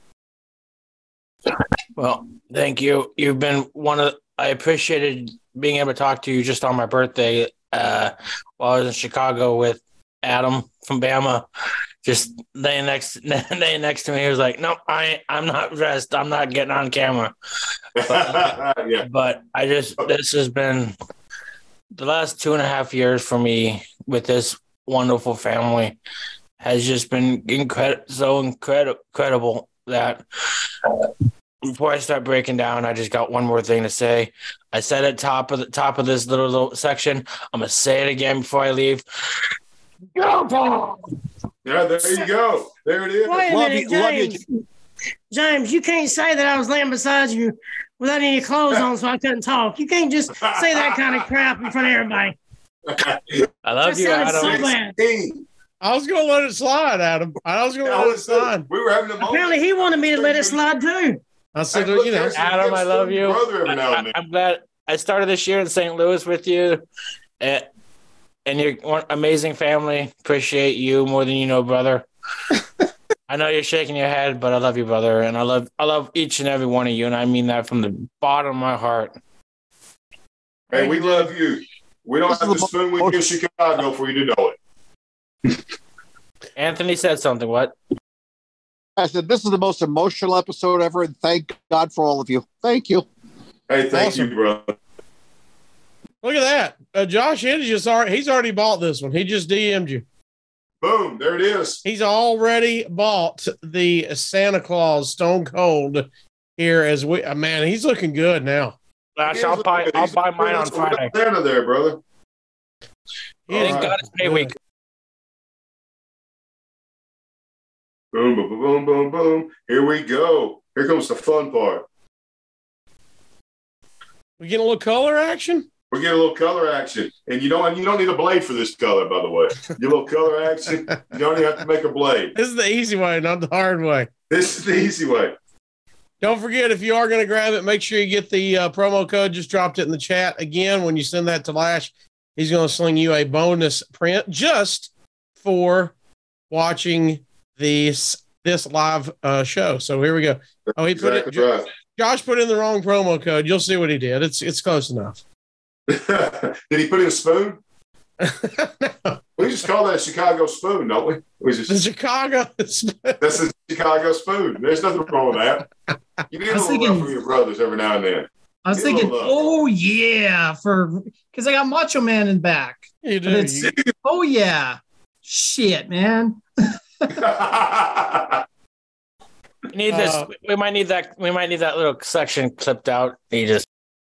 Well, thank you. You've been one of I appreciated being able to talk to you just on my birthday uh, while I was in Chicago with Adam from Bama. Just laying next, laying next to me, he was like, "No, I, I'm not dressed. I'm not getting on camera." But, yeah. but I just, this has been the last two and a half years for me with this wonderful family has just been incredible, so incredible, incredible that. Before I start breaking down, I just got one more thing to say. I said at top of the top of this little, little section. I'm gonna say it again before I leave. Go Paul! Yeah, there you go. There it is. Wait a love minute, you, love James. you. James, you can't say that I was laying beside you without any clothes on, so I couldn't talk. You can't just say that kind of crap in front of everybody. I love That you, sounded Adam. so bad. I was going to let it slide, Adam. I was going to let it slide. We were having a moment. Apparently, he wanted me to let it slide too. I said, Hey, look, you know, there's- Adam, I love you. Brother every now and I, then. am glad I started this year in Saint Louis with you, and, and you're one amazing family. Appreciate you more than you know, brother. I know you're shaking your head, but I love you, brother, and I love I love each and every one of you, and I mean that from the bottom of my heart. Hey, we love you. We don't have to spoon with you in Chicago for you to know it. Anthony said something. What? I said, this is the most emotional episode ever, and thank God for all of you. Thank you. Hey, thank Awesome. you, brother. look at that. Uh, Josh Hinge just already, he's already bought this one. He just D M'd you. Boom, there it is. He's already bought the Santa Claus Stone Cold here as we, uh, man, he's looking good now. Gosh, I'll buy I'll buy mine on Friday. Santa there, brother. Thank All God right. it's pay week. Boom, boom, boom, boom, boom, boom. Here we go. Here comes the fun part. We getting a little color action? We get a little color action. And you don't you don't need a blade for this color, by the way. You little color action, you don't even have to make a blade. This is the easy way, not the hard way. This is the easy way. Don't forget, if you are going to grab it, make sure you get the uh, promo code. Just dropped it in the chat. Again, when you send that to Lash, he's going to sling you a bonus print just for watching this this live uh, show. So here we go. Oh, he put Exactly it. right. Josh put in the wrong promo code. You'll see what he did. It's it's close enough. Did he put in a spoon? No. We just call that a Chicago spoon, don't we? we just, The Chicago. that's a Chicago spoon. There's nothing wrong with that. You need I a was little thinking- love from your brothers every now and then. I was Get a thinking, little love. oh yeah, for because I got Macho Man in back. You do. But it's, You- oh yeah, shit, man. We need this. Uh, we might need that. We might need that little section clipped out. You just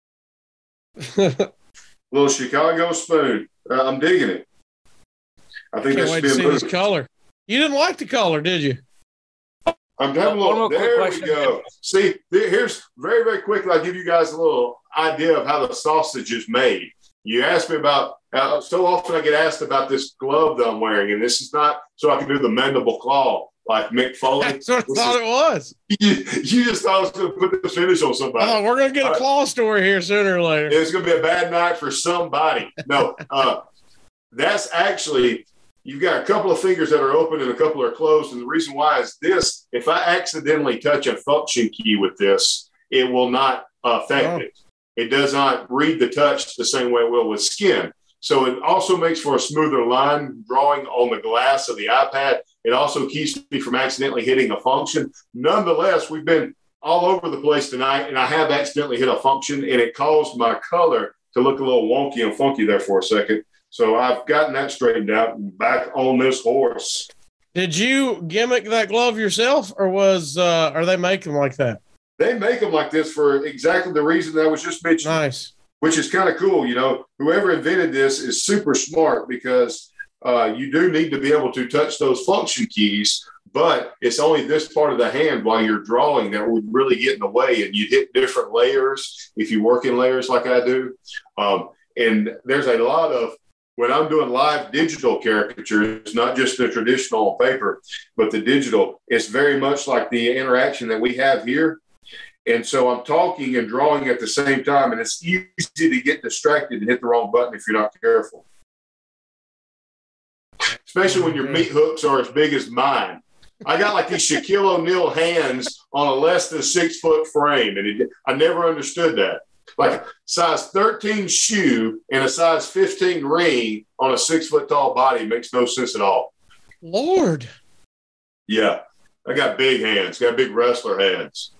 Little Chicago spoon. Uh, I'm digging it. I think Can't that wait should to be see a this move. color. You didn't like the color, did you? I'm having a One little. more quick There we question. go. See, there- here's very, very quickly. I'll give you guys a little idea of how the sausage is made. You asked me about. Uh, so often I get asked about this glove that I'm wearing, and this is not so I can do the mandible claw like Mick Foley. That's what I This thought is- it was. you, you just thought I was going to put the finish on somebody. Oh, we're going to get a claw story here sooner or later. It's going to be a bad night for somebody. No, uh, that's actually, you've got a couple of fingers that are open and a couple are closed. And the reason why is this: if I accidentally touch a function key with this, it will not affect Oh. it. It does not read the touch the same way it will with skin. So it also makes for a smoother line drawing on the glass of the iPad. It also keeps me from accidentally hitting a function. Nonetheless, we've been all over the place tonight, and I have accidentally hit a function, and it caused my color to look a little wonky and funky there for a second. So I've gotten that straightened out and back on this horse. Did you gimmick that glove yourself, or was uh, are they making like that? They make them like this for exactly the reason that I was just mentioning. Nice. Which is kind of cool. You know, whoever invented this is super smart because uh, you do need to be able to touch those function keys, but it's only this part of the hand while you're drawing that would really get in the way, and you hit different layers if you work in layers like I do. Um, and there's a lot of, when I'm doing live digital caricatures, not just the traditional on paper, but the digital, it's very much like the interaction that we have here. And so I'm talking and drawing at the same time, and it's easy to get distracted and hit the wrong button if you're not careful. Especially when your meat hooks are as big as mine. I got like these Shaquille O'Neal hands on a less than six foot frame, and it, I never understood that. Like size thirteen shoe and a size fifteen ring on a six foot tall body makes no sense at all. Lord. Yeah, I got big hands, got big wrestler hands.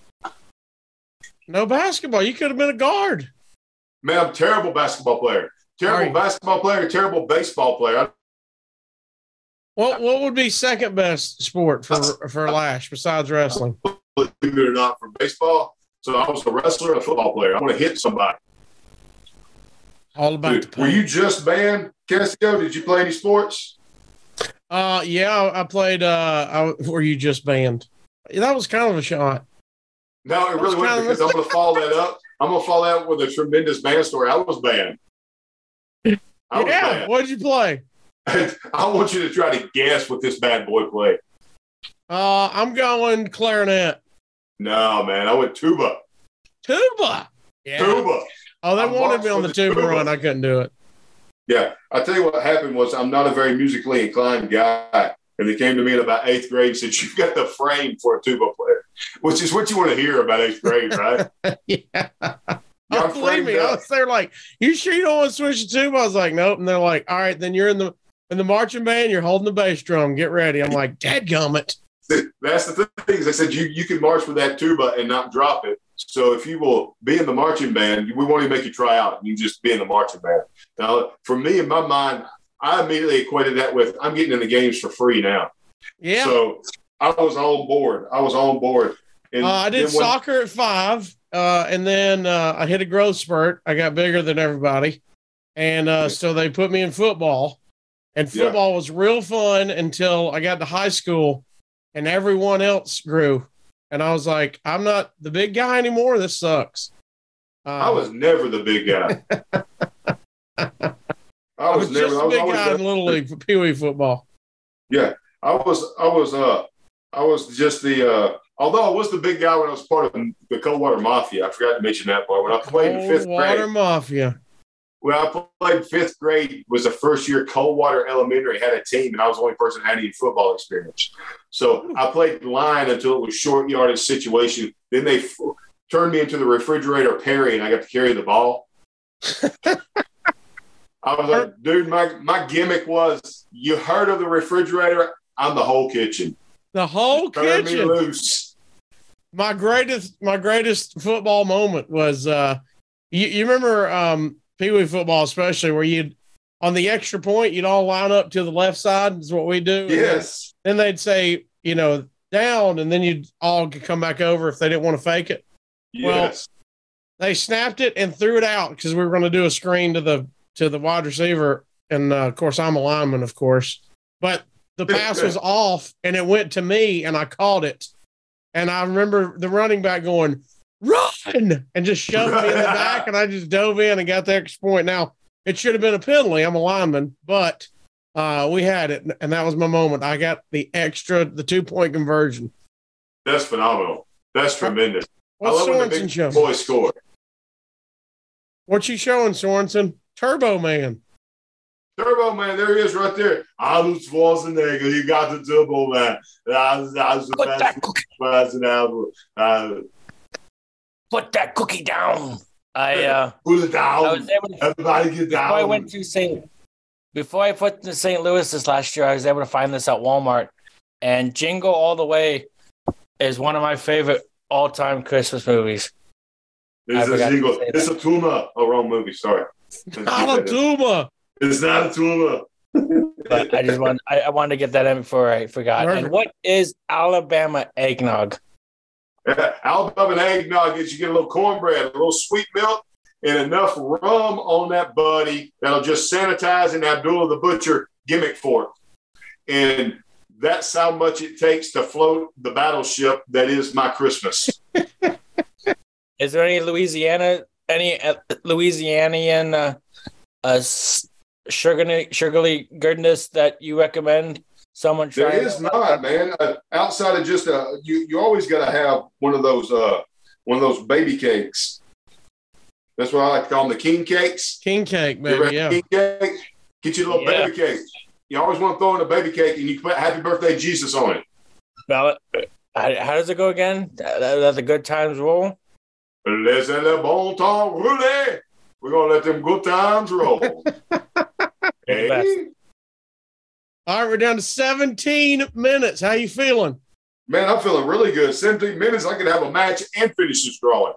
No basketball. You could have been a guard. Man, I'm a terrible basketball player. Terrible Right. basketball player, terrible baseball player. I, What what would be second best sport for for Lash besides wrestling? believe it or not, for baseball. So I was a wrestler and a football player. I want to hit somebody. All about Dude, the pain. were you just banned, Casio? Did you play any sports? Uh, yeah, I played. Uh, I, were you just banned? That was kind of a shot. No, it really That's wasn't, kind of- because I'm going to follow that up. I'm going to follow that up with a tremendous band story. I was banned. I was Yeah, banned. what did you play? I want you to try to guess what this bad boy played. Uh, I'm going clarinet. No, man, I went tuba. Tuba. Yeah. Tuba. Oh, they I wanted marched me on for the the tuba tuba. run. I couldn't do it. Yeah, I tell you what happened was I'm not a very musically inclined guy, and they came to me in about eighth grade and said, "You've got the frame for a tuba player," which is what you want to hear about eighth grade, right? Yeah. Yeah, Oh, I'm believe framed me, I up. was there like, you sure you don't want to switch to tuba? I was like, nope. And they're like, all right, then you're in the in the marching band. You're holding the bass drum. Get ready. I'm like, dadgummit. That's the thing. Is they said you you can march with that tuba and not drop it. So if you will be in the marching band, we won't even make you try out. You just be in the marching band. Now, for me, in my mind, I immediately equated that with I'm getting in the games for free now. Yeah. So I was on board. I was on board. And Uh, I did then when- soccer at five, uh, and then uh, I hit a growth spurt. I got bigger than everybody, and uh, so they put me in football. And Yeah. football was real fun until I got to high school, and everyone else grew, and I was like, "I'm not the big guy anymore. This sucks." Uh, I was never the big guy. I I was, was never. just I a was big always guy the- in little league for Pee Wee football. Yeah, I was. I was. Uh, I was just the. Uh, although I was the big guy when I was part of the Coldwater Mafia. I forgot to mention that part. When I played in fifth grade. Coldwater Mafia. When I played fifth grade, was the first year Coldwater Elementary had a team, and I was the only person that had any football experience. So I played line until it was short yardage situation. Then they f- turned me into the refrigerator Perry, and I got to carry the ball. I was like, dude, my, my gimmick was, you heard of the refrigerator? I'm the whole kitchen. The whole Turn kitchen. me loose. My greatest, my greatest football moment was, uh, you, you remember um, Pee Wee football, especially where you'd, on the extra point, you'd all line up to the left side, is what we do. Yes. Then, then they'd say, you know, down, and then you'd all come back over if they didn't want to fake it. Yes. Well, they snapped it and threw it out because we were going to do a screen to the to the wide receiver. And, uh, of course, I'm a lineman, of course. But the pass was off, and it went to me, and I caught it. And I remember the running back going, run, and just shoved me in the back, and I just dove in and got the extra point. Now, it should have been a penalty. I'm a lineman, but uh, we had it, and that was my moment. I got the extra, the two-point conversion. That's phenomenal. That's tremendous. What's I love when the Sorensen big showing? boys score. What you showing, Sorensen? Turbo Man. Turbo Man, there he is right there. Arnold Schwarzenegger, you got the Turbo Man. That's, that's the Put best that cookie. Schwarzenegger. Uh, Put that cookie down. I uh, put it down. I was able to, Everybody get before down. I went to Saint Before I put to Saint Louis this last year, I was able to find this at Walmart. And Jingle All the Way is one of my favorite all-time Christmas movies. It's a jingle. It's a tuna. Oh, wrong movie. Sorry. Not a tuba. It's not a tuna. But I just want I, I wanted to get that in before I forgot. Perfect. And what is Alabama eggnog? Yeah, Alabama eggnog is you get a little cornbread, a little sweet milk, and enough rum on that buddy that'll just sanitize an Abdullah the Butcher gimmick fork. And that's how much it takes to float the battleship that is my Christmas. Is there any Louisiana, any uh, Louisianian uh, uh, sugarly, sugarly goodness that you recommend someone try? There is not, man. Uh, outside of just uh, you, you always got to have one of those, uh, one of those baby cakes. That's what I like to call them, the king cakes. King cake, You ever baby. had Yeah. king cake? Get you a little Yeah. baby cake. You always want to throw in a baby cake, and you can put "Happy Birthday Jesus" on it. Now, how, how does it go again? That, that the good times roll? Laissez le bon temps rouler. We're gonna let them good times roll. Hey, All right, we're down to seventeen minutes. How you feeling? man, I'm feeling really good. seventeen minutes, I could have a match and finish this drawing.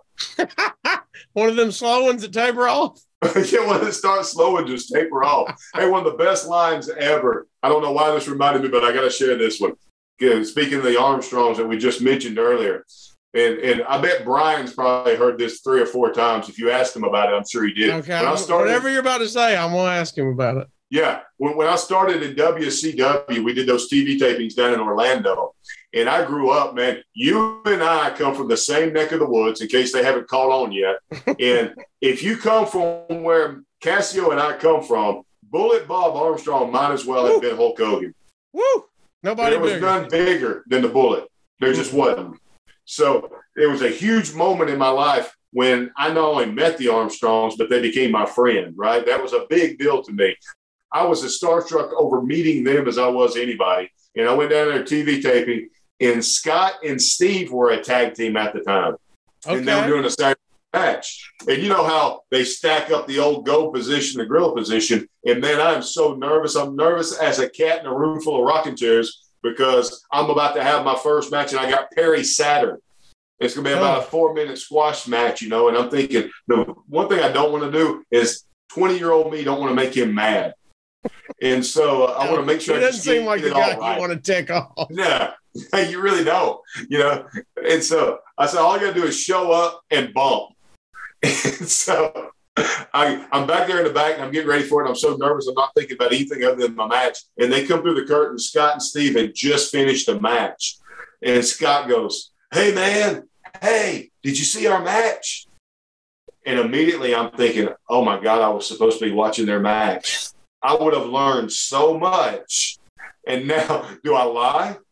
One of them slow ones that taper off. Yeah, when it starts slow and just taper off. Hey, one of the best lines ever. I don't know why this reminded me, but I got to share this one. Again, speaking of the Armstrongs that we just mentioned earlier, and and I bet Brian's probably heard this three or four times. If you asked him about it, I'm sure he did. Okay, When I started, whatever you're about to say, I'm gonna ask him about it. Yeah, when, when I started in W C W, we did those T V tapings down in Orlando. And I grew up, man. You and I come from the same neck of the woods, in case they haven't caught on yet. And if you come from where Cassio and I come from, Bullet Bob Armstrong might as well have been Hulk Hogan. Woo! Nobody There was bigger. none bigger than the Bullet. There just wasn't. So it was a huge moment in my life when I not only met the Armstrongs, but they became my friend, right? That was a big deal to me. I was as starstruck over meeting them as I was anybody. And I went down there T V taping, and Scott and Steve were a tag team at the time. And they were Okay. doing a Saturday match. And you know how they stack up the old go position, the grill position. And man, I'm so nervous. I'm nervous as a cat in a room full of rocking chairs because I'm about to have my first match, and I got Perry Saturn. It's going to be about a four-minute squash match, you know, and I'm thinking the one thing I don't want to do is twenty-year-old me don't want to make him mad. And so uh, I want to make sure He I doesn't just seem get like the it all guy right. you want to tick off. No, you really don't, you know. And so I said, all I got to do is show up and bump. And so I, I'm back there in the back, and I'm getting ready for it. I'm so nervous. I'm not thinking about anything other than my match. And they come through the curtain. Scott and Steve had just finished the match. And Scott goes, "Hey, man, hey, did you see our match?" And immediately I'm thinking, oh, my God, I was supposed to be watching their match. I would have learned so much. And now, do I lie?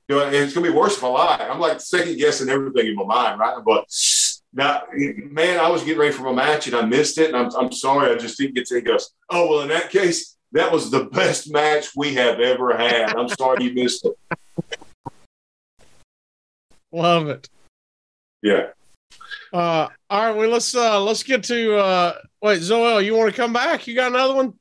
You know, and it's going to be worse if I lie. I'm like second guessing everything in my mind, right? But now, man, I was getting ready for my match and I missed it. And I'm, I'm sorry, I just didn't get to it. He goes, oh, well, in that case, that was the best match we have ever had. I'm sorry you missed it. Love it. Yeah. Uh, all right, well, let's uh, let's get to uh, wait, Zoel, you want to come back? You got another one?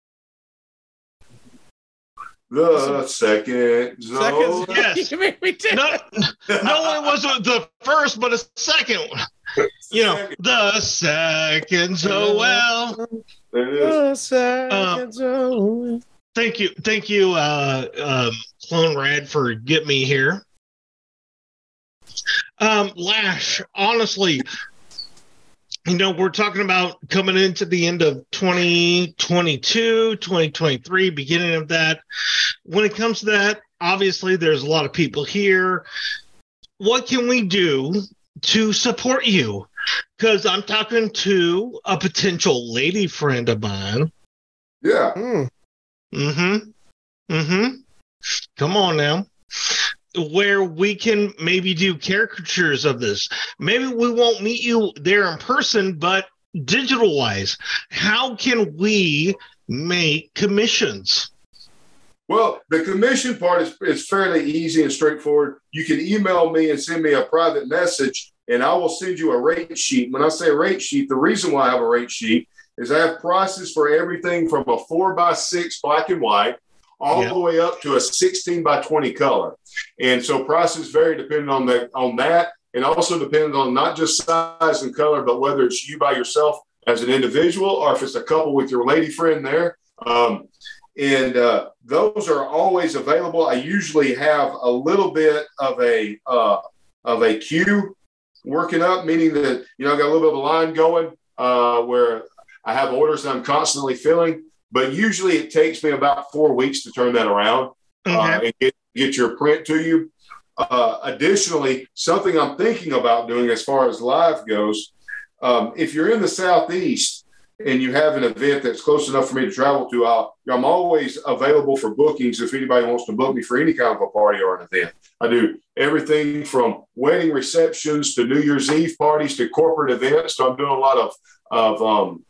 The second Zoel. zone. Yes. Not, not only was it the first, but a second one. You know, the second Zoel. The second Um, Zoel. Thank you, thank you, uh, um, Clone Rad, for getting me here. Um, Lash, honestly, you know, we're talking about coming into the end of twenty twenty-two, twenty twenty-three, beginning of that. When it comes to that, obviously, there's a lot of people here. What can we do to support you? Because I'm talking to a potential lady friend of mine. Yeah. Mm. Mm-hmm. Mm-hmm. Come on now. Where we can maybe do caricatures of this. Maybe we won't meet you there in person, but digital wise, how can we make commissions? Well, the commission part is, is fairly easy and straightforward. You can email me and send me a private message, and I will send you a rate sheet. When I say rate sheet, the reason why I have a rate sheet is I have prices for everything from a four by six black and white all Yeah. the way up to a sixteen by twenty color. And so prices vary depending on that, on that, and also depends on not just size and color, but whether it's you by yourself as an individual or if it's a couple with your lady friend there. Um, and uh, those are always available. I usually have a little bit of a uh, of a queue working up, meaning that, you know, I got a little bit of a line going uh, where I have orders that I'm constantly filling. But usually it takes me about four weeks to turn that around uh, Okay. and get, get your print to you. Uh, additionally, something I'm thinking about doing as far as live goes, um, if you're in the Southeast and you have an event that's close enough for me to travel to, I'll, I'm always available for bookings if anybody wants to book me for any kind of a party or an event. I do everything from wedding receptions to New Year's Eve parties to corporate events. So I'm doing a lot of, of um,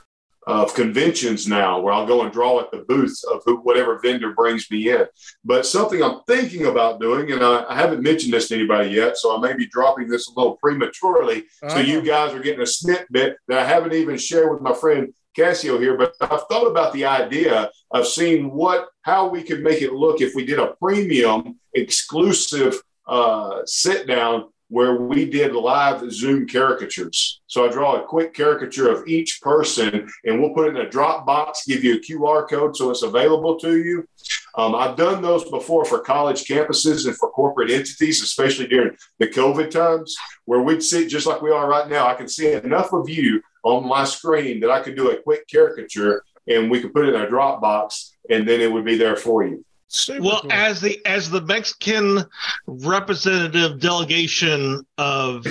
of conventions now where I'll go and draw at the booth of who, whatever vendor brings me in. But something I'm thinking about doing, and I, I haven't mentioned this to anybody yet, so I may be dropping this a little prematurely. Uh-huh. So you guys are getting a snippet that I haven't even shared with my friend Cassio here, but I've thought about the idea of seeing what, how we could make it look if we did a premium exclusive uh, sit down where we did live Zoom caricatures. So I draw a quick caricature of each person and we'll put it in a Dropbox, give you a Q R code so it's available to you. Um, I've done those before for college campuses and for corporate entities, especially during the COVID times, where we'd sit just like we are right now. I can see enough of you on my screen that I could do a quick caricature and we could put it in a Dropbox and then it would be there for you. Super Well, cool. as the as the Mexican representative delegation of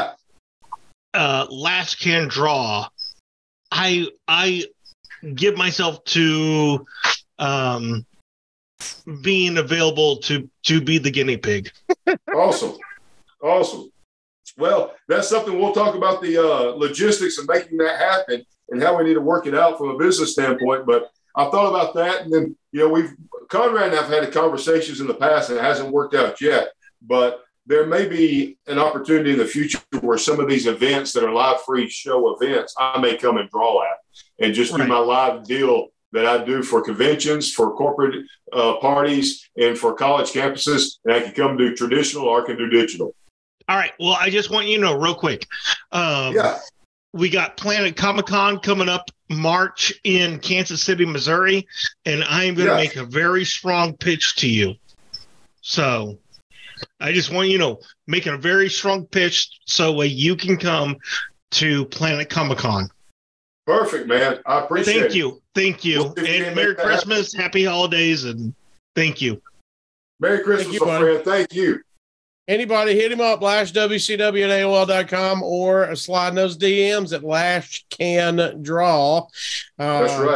uh, Last Can Draw, I I give myself to um, being available to to be the guinea pig. Awesome. Awesome. Well, that's something we'll talk about the uh, logistics of making that happen and how we need to work it out from a business standpoint. But I thought about that. And then, you know, we've, Conrad and I've had conversations in the past and it hasn't worked out yet, but there may be an opportunity in the future where some of these events that are live free show events, I may come and draw at and just do Right. my live deal that I do for conventions, for corporate uh, parties, and for college campuses. And I can come do traditional or I can do digital. All right. Well, I just want you to know real quick. Um, Yeah. We got Planet Comic Con coming up March in Kansas City, Missouri, and I am going to Yeah. make a very strong pitch to you. So I just want you to know, making a very strong pitch so uh, you can come to Planet Comic Con. Perfect, man. I appreciate Thank it. you. Thank you. We'll see if we And can Merry make that Christmas, Happy Holidays, and thank you. Merry Christmas, Thank you, my buddy. friend. Thank you. Anybody hit him up, Lash W C W at A O L dot com or slide those D Ms at Lash Can Draw. Uh, That's right.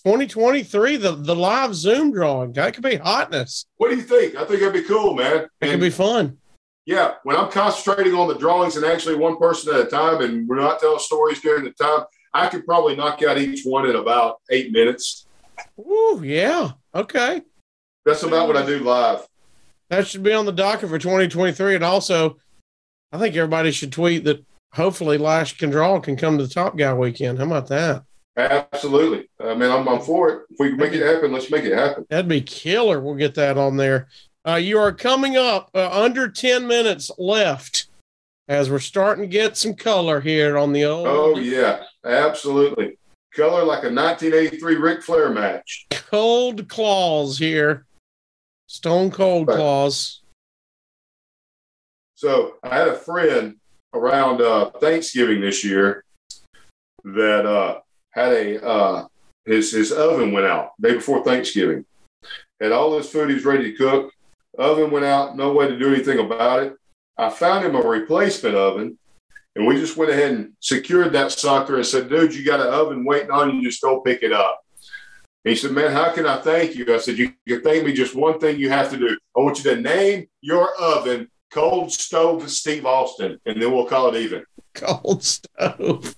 twenty twenty-three, the, the live Zoom drawing. That could be hotness. What do you think? I think that'd be cool, man. It could be fun. Yeah, when I'm concentrating on the drawings and actually one person at a time, and we're not telling stories during the time, I could probably knock out each one in about eight minutes. Ooh, yeah. Okay. That's about what I do live. That should be on the docket for twenty twenty-three. And also, I think everybody should tweet that hopefully Lash Can Draw can come to the Top Guy weekend. How about that? Absolutely. I mean, I'm, I'm for it. If we can make it happen, let's make it happen. That'd be killer. We'll get that on there. Uh, you are coming up uh, under ten minutes left as we're starting to get some color here on the old. Oh, yeah. Absolutely. Color like a nineteen eighty-three Ric Flair match. Cold claws here. Stone cold Right. claws. So I had a friend around uh, Thanksgiving this year that uh, had a uh, his his oven went out day before Thanksgiving. Had all this food he was ready to cook. Oven went out, no way to do anything about it. I found him a replacement oven, and we just went ahead and secured that sucker and said, dude, you got an oven waiting on you, just go pick it up. And he said, man, how can I thank you? I said, you can thank me just one thing you have to do. I want you to name your oven Cold Stove Steve Austin, and then we'll call it even. Cold stove.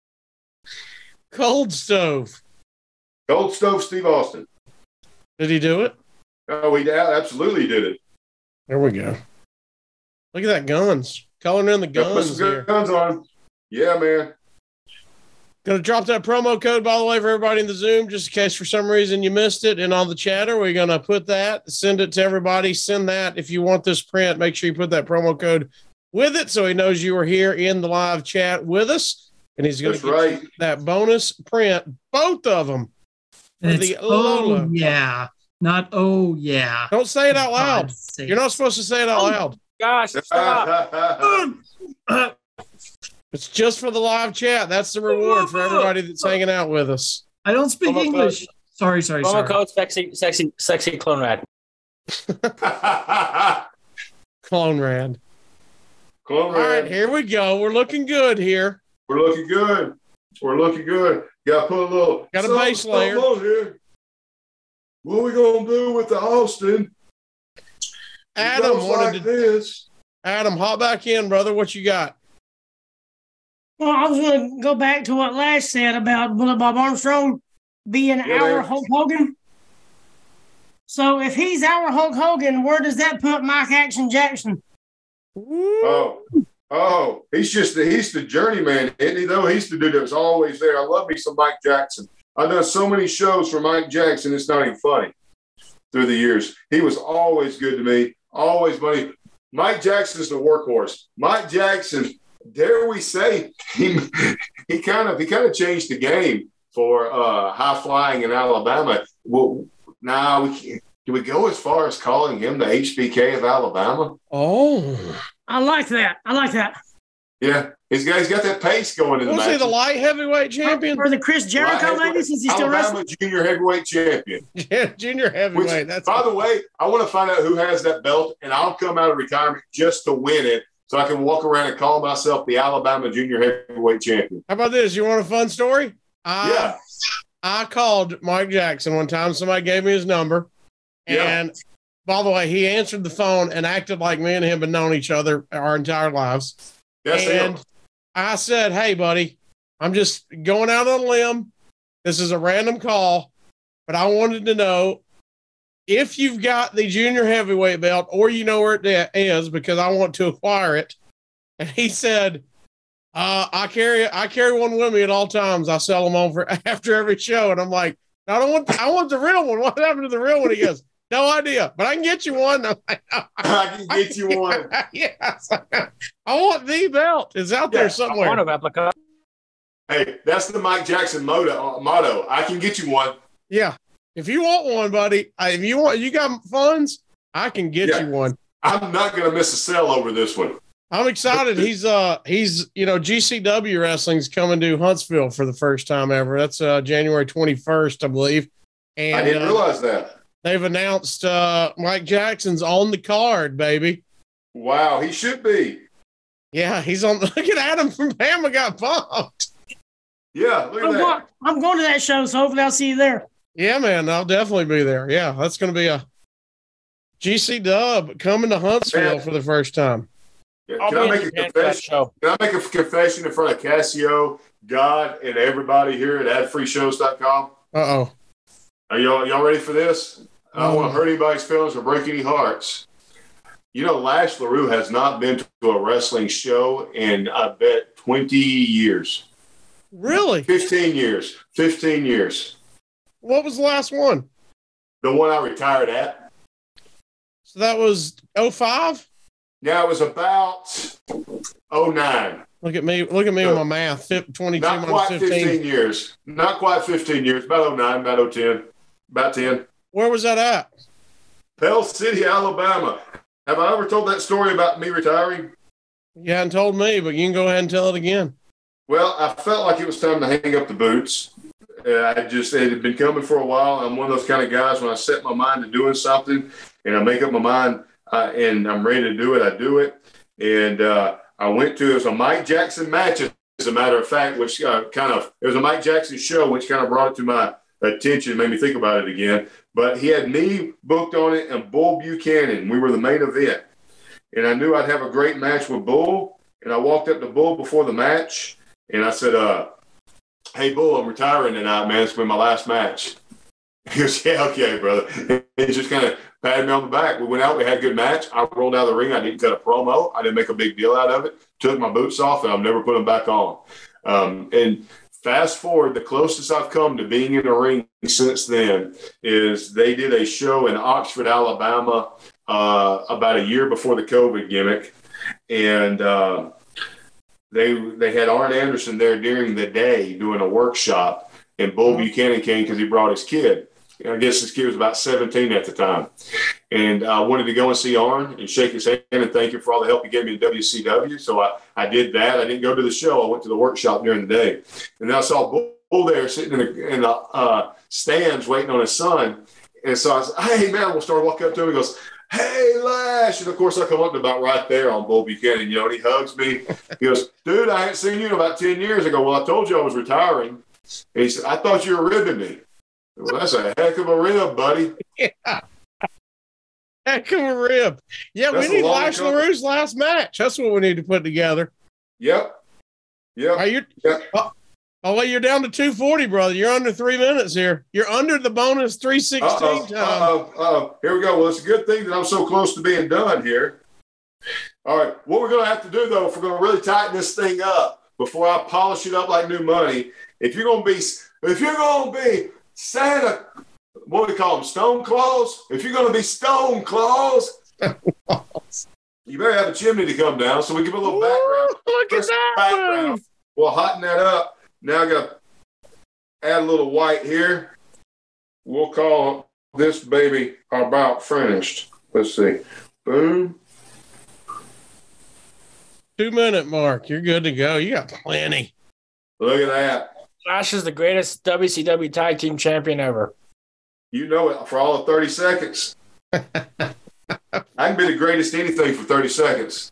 Cold stove. Cold Stove Steve Austin. Did he do it? Oh, he absolutely did it. There we go. Look at that guns. Coloring in the Got to put guns some here. guns on him. Yeah, man. Going to drop that promo code, by the way, for everybody in the Zoom, just in case for some reason you missed it. And on the chatter, we're going to put that, send it to everybody. Send that. If you want this print, make sure you put that promo code with it so he knows you were here in the live chat with us. And he's going to That's get right. you that bonus print, both of them. And it's, the oh, Lola. yeah. Not, oh, yeah. Don't say it out loud. God's sake. You're not supposed to say it out Oh. loud. Gosh, stop. It's just for the live chat. That's the reward for everybody that's hanging out with us. I don't speak Promo English. code. Sorry, sorry, Promo sorry. code sexy, sexy, sexy clone rad. Clone Rad. Clone All right, Rad. here we go. We're looking good here. We're looking good. We're looking good. Got to put a little. Got a something- base layer. something on here. What we gonna do with the Austin? It Adam goes wanted like to. this. Adam, hop back in, brother. What you got? Well, I was going to go back to what Lash said about Bullet Bob Armstrong being Yeah, our man. Hulk Hogan. So if he's our Hulk Hogan, where does that put Mike Action Jackson? Oh, oh, he's just the, he's the journeyman, isn't he? Though he's the dude that was always there. I love me some Mike Jackson. I've done so many shows for Mike Jackson. It's not even funny. Through the years, he was always good to me. Always money. Mike Jackson's the workhorse. Mike Jackson, dare we say, he he kind of he kind of changed the game for uh, high flying in Alabama. Well, now we can't. Do we go as far as calling him the H B K of Alabama? Oh, I like that. I like that. Yeah, he's got he's got that pace going in the was he match. the light heavyweight champion? Or the Chris Jericho Right, lady, since he's still Alabama wrestling. junior heavyweight champion. Yeah, junior Which, heavyweight. That's by the way, I want to find out who has that belt, and I'll come out of retirement just to win it, so I can walk around and call myself the Alabama junior heavyweight champion. How about this? You want a fun story? I, Yeah. I called Mike Jackson one time. Somebody gave me his number. Yeah. And by the way, he answered the phone and acted like me and him had known each other our entire lives. That's and him. I said, hey, buddy, I'm just going out on a limb. This is a random call, but I wanted to know if you've got the junior heavyweight belt or you know where it is because I want to acquire it. And he said, uh, I carry I carry one with me at all times. I sell them on for after every show. And I'm like, I don't want I want the real one. What happened to the real one? He goes, no idea, but I can get you one. I'm like, "Oh, I can get you one. yes. I want the belt. It's out there Yeah, somewhere. One of Eplica. Hey, that's the Mike Jackson motto. motto. I can get you one. Yeah. If you want one, buddy, I- if you want, you got funds, I can get Yeah. you one. I'm not going to miss a sell over this one. I'm excited. He's, uh, he's, you know, G C W Wrestling's coming to Huntsville for the first time ever. That's uh, January twenty-first, I believe. And I didn't uh, realize that. they've announced uh, Mike Jackson's on the card, baby. Wow, he should be. Yeah, he's on. Look at Adam from Bama got bumped. Yeah, look at I'm, that. go- I'm going to that show, so hopefully I'll see you there. Yeah, man, I'll definitely be there. Yeah, that's going to be a G C Dub coming to Huntsville for the first time. Yeah, I'll Can be I in make a Japan for that confession? show. Can I make a confession in front of Cassio, God, and everybody here at ad free shows dot com? Uh-oh. Are y'all y'all ready for this? I don't Oh. want to hurt anybody's feelings or break any hearts. You know, Lash LaRue has not been to a wrestling show in, I bet, twenty years. Really? fifteen years. fifteen years. What was the last one? The one I retired at. So that was oh five? Yeah, it was about oh nine. Look at me. Look at me with my math. Fif- twenty-two Not minus quite fifteen. fifteen years. Not quite fifteen years. About oh nine, about oh ten. About ten. Where was that at? Pell City, Alabama. Have I ever told that story about me retiring? You hadn't told me, but you can go ahead and tell it again. Well, I felt like it was time to hang up the boots. Uh, I just, it had been coming for a while. I'm one of those kind of guys, when I set my mind to doing something and I make up my mind uh, and I'm ready to do it, I do it. And uh, I went to, it was a Mike Jackson match, as a matter of fact, which uh, kind of, it was a Mike Jackson show, which kind of brought it to my attention, made me think about it again. But he had me booked on it and Bull Buchanan. We were the main event. And I knew I'd have a great match with Bull. And I walked up to Bull before the match and I said, uh, hey, Bull, I'm retiring tonight, man. It's been my last match. He goes, yeah, okay, brother. And he just kind of patted me on the back. We went out. We had a good match. I rolled out of the ring. I didn't cut a promo. I didn't make a big deal out of it. Took my boots off, and I've never put them back on. Um, and fast forward, the closest I've come to being in a ring since then is they did a show in Oxford, Alabama, uh, about a year before the COVID gimmick. And uh, they they had Arn Anderson there during the day doing a workshop, and Bull Buchanan came because he brought his kid. I guess his kid was about seventeen at the time. And I wanted to go and see Arn and shake his hand and thank him for all the help he gave me in W C W. So I, I did that. I didn't go to the show. I went to the workshop during the day. And then I saw Bull there sitting in the, in the uh, stands waiting on his son. And so I said, hey, man, we'll start walking up to him. He goes, hey, Lash. And, of course, I come up to about right there on Bull Buchanan. You know, and he hugs me. He goes, dude, I ain't seen you in about ten years. I go, well, I told you I was retiring. And he said, I thought you were ribbing me. Well, that's a heck of a rib, buddy. Yeah. Heck of a rib. Yeah, That's we a need long Lash cover. LaRue's last match. That's what we need to put together. Yep. Yep. Are you? Yep. Oh, oh, well, you're down to two forty, brother. You're under three minutes here. You're under the bonus three sixteen Uh-oh, time. uh-oh, uh-oh. Here we go. Well, it's a good thing that I'm so close to being done here. All right. What we're going to have to do, though, if we're going to really tighten this thing up before I polish it up like new money, if you're going to be, if you're going to be Santa, what do we call them, Stone Claus? If you're going to be Stone Claus, you better have a chimney to come down so we give a little background. Ooh, look at First that background. move. We'll hotten that up. Now I got to add a little white here. We'll call this baby about finished. Let's see. Boom. Two minute mark. You're good to go. You got plenty. Look at that. Lash is the greatest W C W tag team champion ever. You know it for all of thirty seconds. I can be the greatest anything for thirty seconds.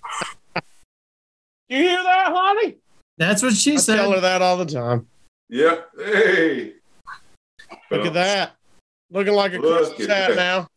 You hear that, honey? That's what she I said. tell her that all the time. Yep. Hey. Look at that. Looking like a Look Christmas at hat that. now.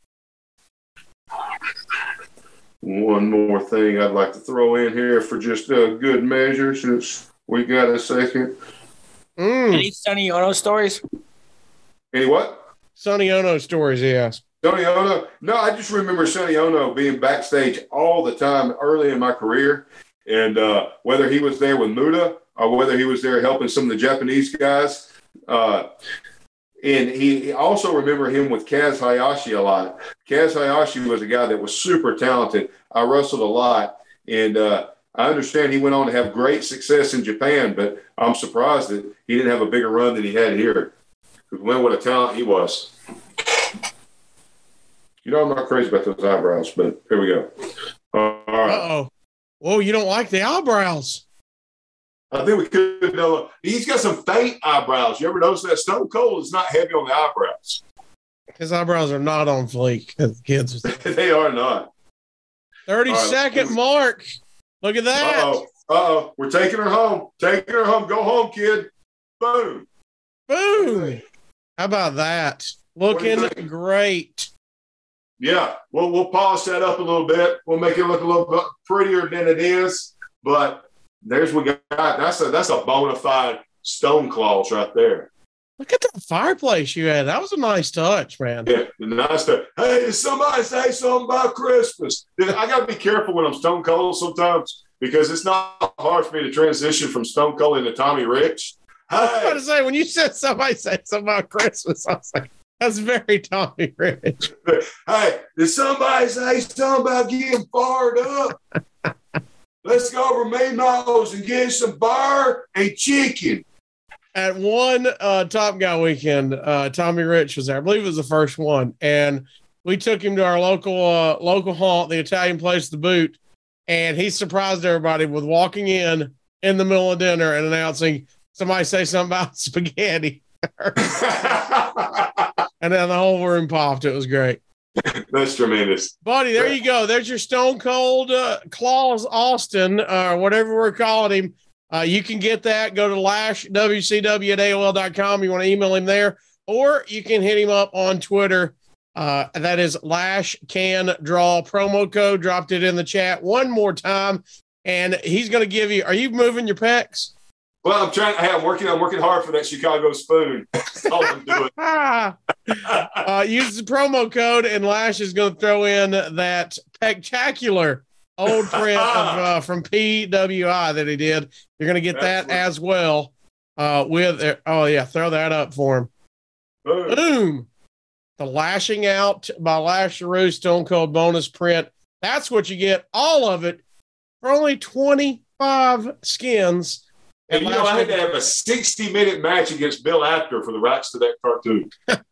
One more thing I'd like to throw in here for just a good measure since we got a second. Mm. Any Sonny Ono stories? Any what? Sonny Ono stories, he asked. Sonny Ono? No, I just remember Sonny Ono being backstage all the time early in my career. And uh, whether he was there with Muda or whether he was there helping some of the Japanese guys. Uh, and he I also remember him with Kaz Hayashi a lot. Kaz Hayashi was a guy that was super talented. I wrestled a lot. And uh, I understand he went on to have great success in Japan, but I'm surprised that he didn't have a bigger run than he had here. Because man, what a talent he was. You know, I'm not crazy about those eyebrows, but here we go. All right. Uh-oh. Whoa, you don't like the eyebrows. I think we could know. He's got some faint eyebrows. You ever notice that? Stone Cold is not heavy on the eyebrows. His eyebrows are not on fleek, as the kids would say. They are not. thirty All right, second let's- mark. Look at that. Uh-oh. Uh-oh. We're taking her home. Taking her home. Go home, kid. Boom. Boom. How about that? Looking great. Yeah, well, we'll polish that up a little bit. We'll make it look a little bit prettier than it is. But there's we got that's a that's a bona fide stone claws right there. Look at that fireplace you had. That was a nice touch, man. Yeah, nice touch. Hey, did somebody say something about Christmas? I got to be careful when I'm stone cold sometimes because it's not hard for me to transition from Stone Cold into Tommy Rich. Hey. I was about to say, when you said somebody said something about Christmas, I was like, that's very Tommy Rich. Hey, did somebody say something about getting fired up? Let's go over Maymo's and get some bar and chicken. At one uh, Top Guy weekend, uh, Tommy Rich was there. I believe it was the first one. And we took him to our local uh, local haunt, the Italian place, The Boot. And he surprised everybody with walking in in the middle of dinner and announcing, somebody say something about spaghetti. And then the whole room popped. It was great. That's tremendous. Buddy, there you go. There's your Stone Cold uh, Claus Austin, or uh, whatever we're calling him. Uh, you can get that. Go to Lash W C W at A O L dot com. You want to email him there, or you can hit him up on Twitter. Uh, that is Lash Can Draw promo code. Dropped it in the chat one more time, and he's going to give you. Are you moving your pecs? Well, I'm trying. Hey, I'm working. I'm working hard for that Chicago spoon. That's all I'm doing. uh, use the promo code, and Lash is going to throw in that spectacular old print of, uh, from P W I that he did. You're going to get that Absolutely. As well. Uh, with oh yeah, throw that up for him. Boom. Boom. The Lashing Out by Lash LaRue Stone Cold bonus print. That's what you get. All of it for only twenty-five skins. And you know, I had to have a sixty minute match against Bill Apter for the rights to that cartoon.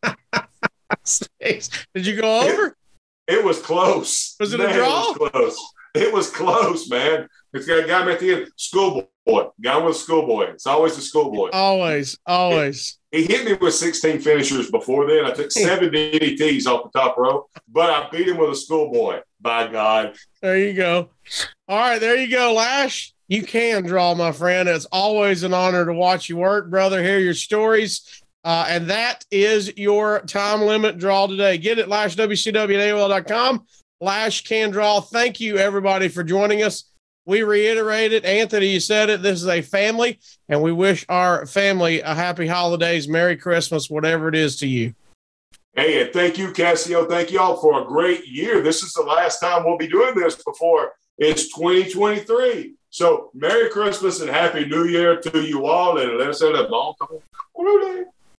Did you go over? It, it was close. Was it man, a draw? It was close. It was close, man. It's got a guy at the end, schoolboy. Guy with schoolboy. It's always a schoolboy. Always, always. He, he hit me with sixteen finishers before then. I took seven D D Ts off the top rope, but I beat him with a schoolboy. By God. There you go. All right, there you go, Lash. You can draw, my friend. It's always an honor to watch you work, brother, hear your stories. Uh, and that is your time limit draw today. Get it, Lash W C W at A O L dot com. Lash Can Draw. Thank you, everybody, for joining us. We reiterate it. Anthony, you said it. This is a family, and we wish our family a happy holidays, Merry Christmas, whatever it is to you. Hey, and thank you, Cassio. Thank you all for a great year. This is the last time we'll be doing this before it's twenty twenty-three. So Merry Christmas and Happy New Year to you all. And let's say that long time.